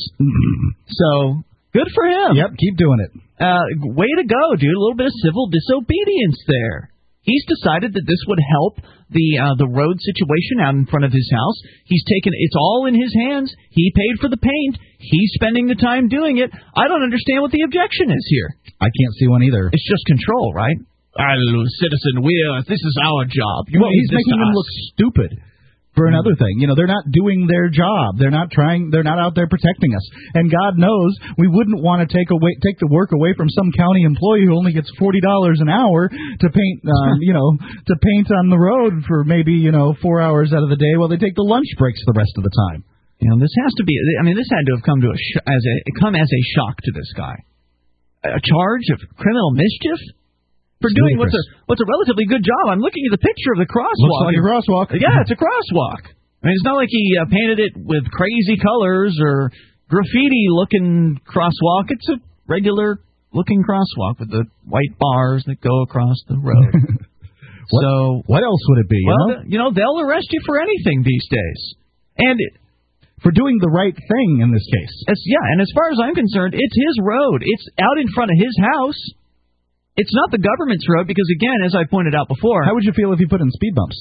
Speaker 1: So, good for him.
Speaker 2: Yep, keep doing it.
Speaker 1: Uh, way to go, dude. A little bit of civil disobedience there. He's decided that this would help the uh, the road situation out in front of his house. He's taken it's all in his hands. He paid for the paint. He's spending the time doing it. I don't understand what the objection is here.
Speaker 2: I can't see one either.
Speaker 1: It's just control, right? Uh, citizen, we uh, this is our job. You
Speaker 2: well, he's making them look stupid. For another thing, you know, they're not doing their job. They're not trying. They're not out there protecting us. And God knows we wouldn't want to take away, take the work away from some county employee who only gets forty dollars an hour to paint, uh, you know, to paint on the road for maybe you know four hours out of the day while they take the lunch breaks the rest of the time.
Speaker 1: You know, this has to be. I mean, this had to have come to a sh- as a come as a shock to this guy. A charge of criminal mischief. for doing what's a what's a relatively good job. I'm looking at the picture of the crosswalk.
Speaker 2: Looks like a crosswalk.
Speaker 1: Yeah, it's a crosswalk. I mean, it's not like he uh, painted it with crazy colors or graffiti-looking crosswalk. It's a regular-looking crosswalk with the white bars that go across the road.
Speaker 2: what,
Speaker 1: so,
Speaker 2: what else would it be? You
Speaker 1: well,
Speaker 2: know?
Speaker 1: you know, they'll arrest you for anything these days, and it,
Speaker 2: for doing the right thing in this case.
Speaker 1: It's, yeah, and as far as I'm concerned, it's his road. It's out in front of his house. It's not the government's road because, again, as I pointed out before,
Speaker 2: how would you feel if you put in speed bumps?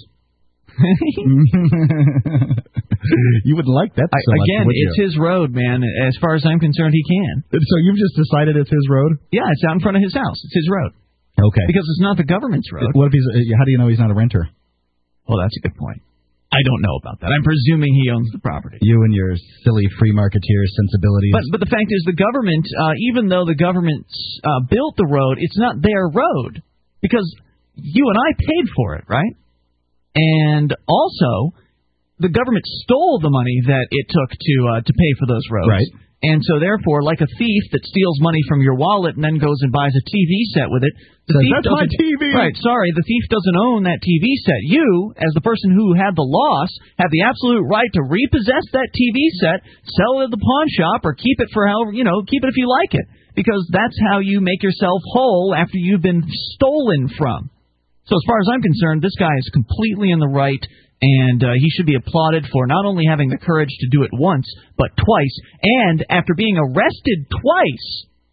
Speaker 2: You wouldn't like that so
Speaker 1: I, again,
Speaker 2: much, would
Speaker 1: it's
Speaker 2: you?
Speaker 1: his road, man. As far as I'm concerned, he can.
Speaker 2: So you've just decided it's his road?
Speaker 1: Yeah, it's out in front of his house. It's his road.
Speaker 2: Okay.
Speaker 1: Because it's not the government's road.
Speaker 2: What if he's? How do you know he's not a renter?
Speaker 1: Well, that's a good point. I don't know about that. I'm presuming he owns the property.
Speaker 2: You and your silly free marketeer sensibilities.
Speaker 1: But but the fact is, the government, uh, even though the government uh, built the road, it's not their road because you and I paid for it, right? And also, the government stole the money that it took to uh, to pay for those roads.
Speaker 2: Right.
Speaker 1: And so, therefore, like a thief that steals money from your wallet and then goes and buys a T V set with it, the
Speaker 2: Says,
Speaker 1: thief
Speaker 2: "That's my
Speaker 1: doesn't-
Speaker 2: T V."
Speaker 1: Right, sorry, the thief doesn't own that T V set. You, as the person who had the loss, have the absolute right to repossess that T V set, sell it at the pawn shop, or keep it for however, you know, keep it if you like it. Because that's how you make yourself whole after you've been stolen from. So as far as I'm concerned, this guy is completely in the right, and uh, he should be applauded for not only having the courage to do it once, but twice, and after being arrested twice,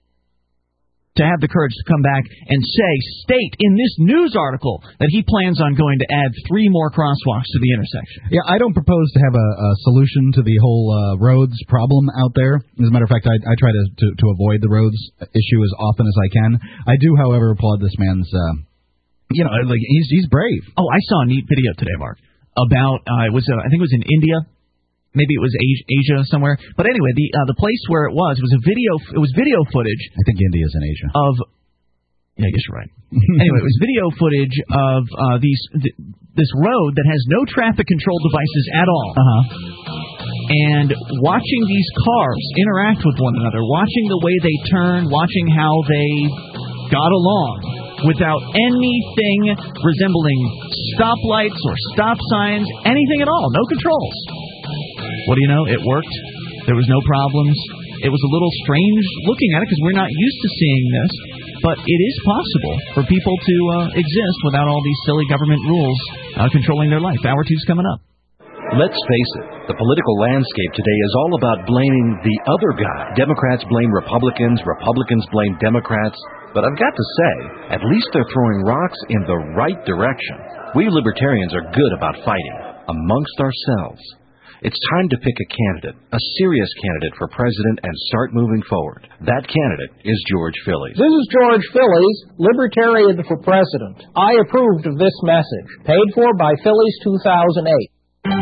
Speaker 1: to have the courage to come back and say, state in this news article that he plans on going to add three more crosswalks to the intersection.
Speaker 2: Yeah, I don't propose to have a, a solution to the whole uh, roads problem out there. As a matter of fact, I, I try to, to, to avoid the roads issue as often as I can. I do, however, applaud this man's... Uh, You know, like he's he's brave.
Speaker 1: Oh, I saw a neat video today, Mark, about uh, it was uh, I think it was in India, maybe it was Asia, Asia somewhere. But anyway, the uh, the place where it was it was a video. It was video footage.
Speaker 2: I think India's in Asia.
Speaker 1: Of yeah, I guess you're right. Anyway, it was video footage of uh, these th- this road that has no traffic control devices at all.
Speaker 2: Uh huh.
Speaker 1: And watching these cars interact with one another, watching the way they turn, watching how they got along. Without anything resembling stoplights or stop signs, anything at all, no controls. What do you know? It worked. There was no problems. It was a little strange looking at it because we're not used to seeing this, but it is possible for people to uh, exist without all these silly government rules uh, controlling their life. Hour two's coming up.
Speaker 3: Let's face it, the political landscape today is all about blaming the other guy. Democrats blame Republicans, Republicans blame Democrats. But I've got to say, at least they're throwing rocks in the right direction. We libertarians are good about fighting amongst ourselves. It's time to pick a candidate, a serious candidate for president, and start moving forward. That candidate is George Phillies.
Speaker 4: This is George Phillies, Libertarian for President. I approved of this message, paid for by Phillies two thousand eight.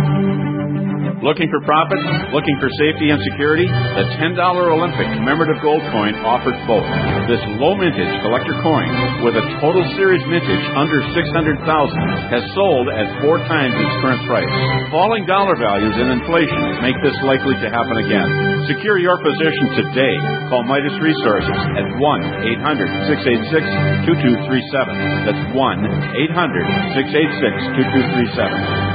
Speaker 23: Looking for profits? Looking for safety and security? The ten dollar Olympic commemorative gold coin offers both. This low mintage collector coin, with a total series mintage under six hundred thousand, has sold at four times its current price. Falling dollar values and inflation make this likely to happen again. Secure your position today. Call Midas Resources at one eight hundred six eight six two two three seven. That's one eight hundred six eight six two two three seven.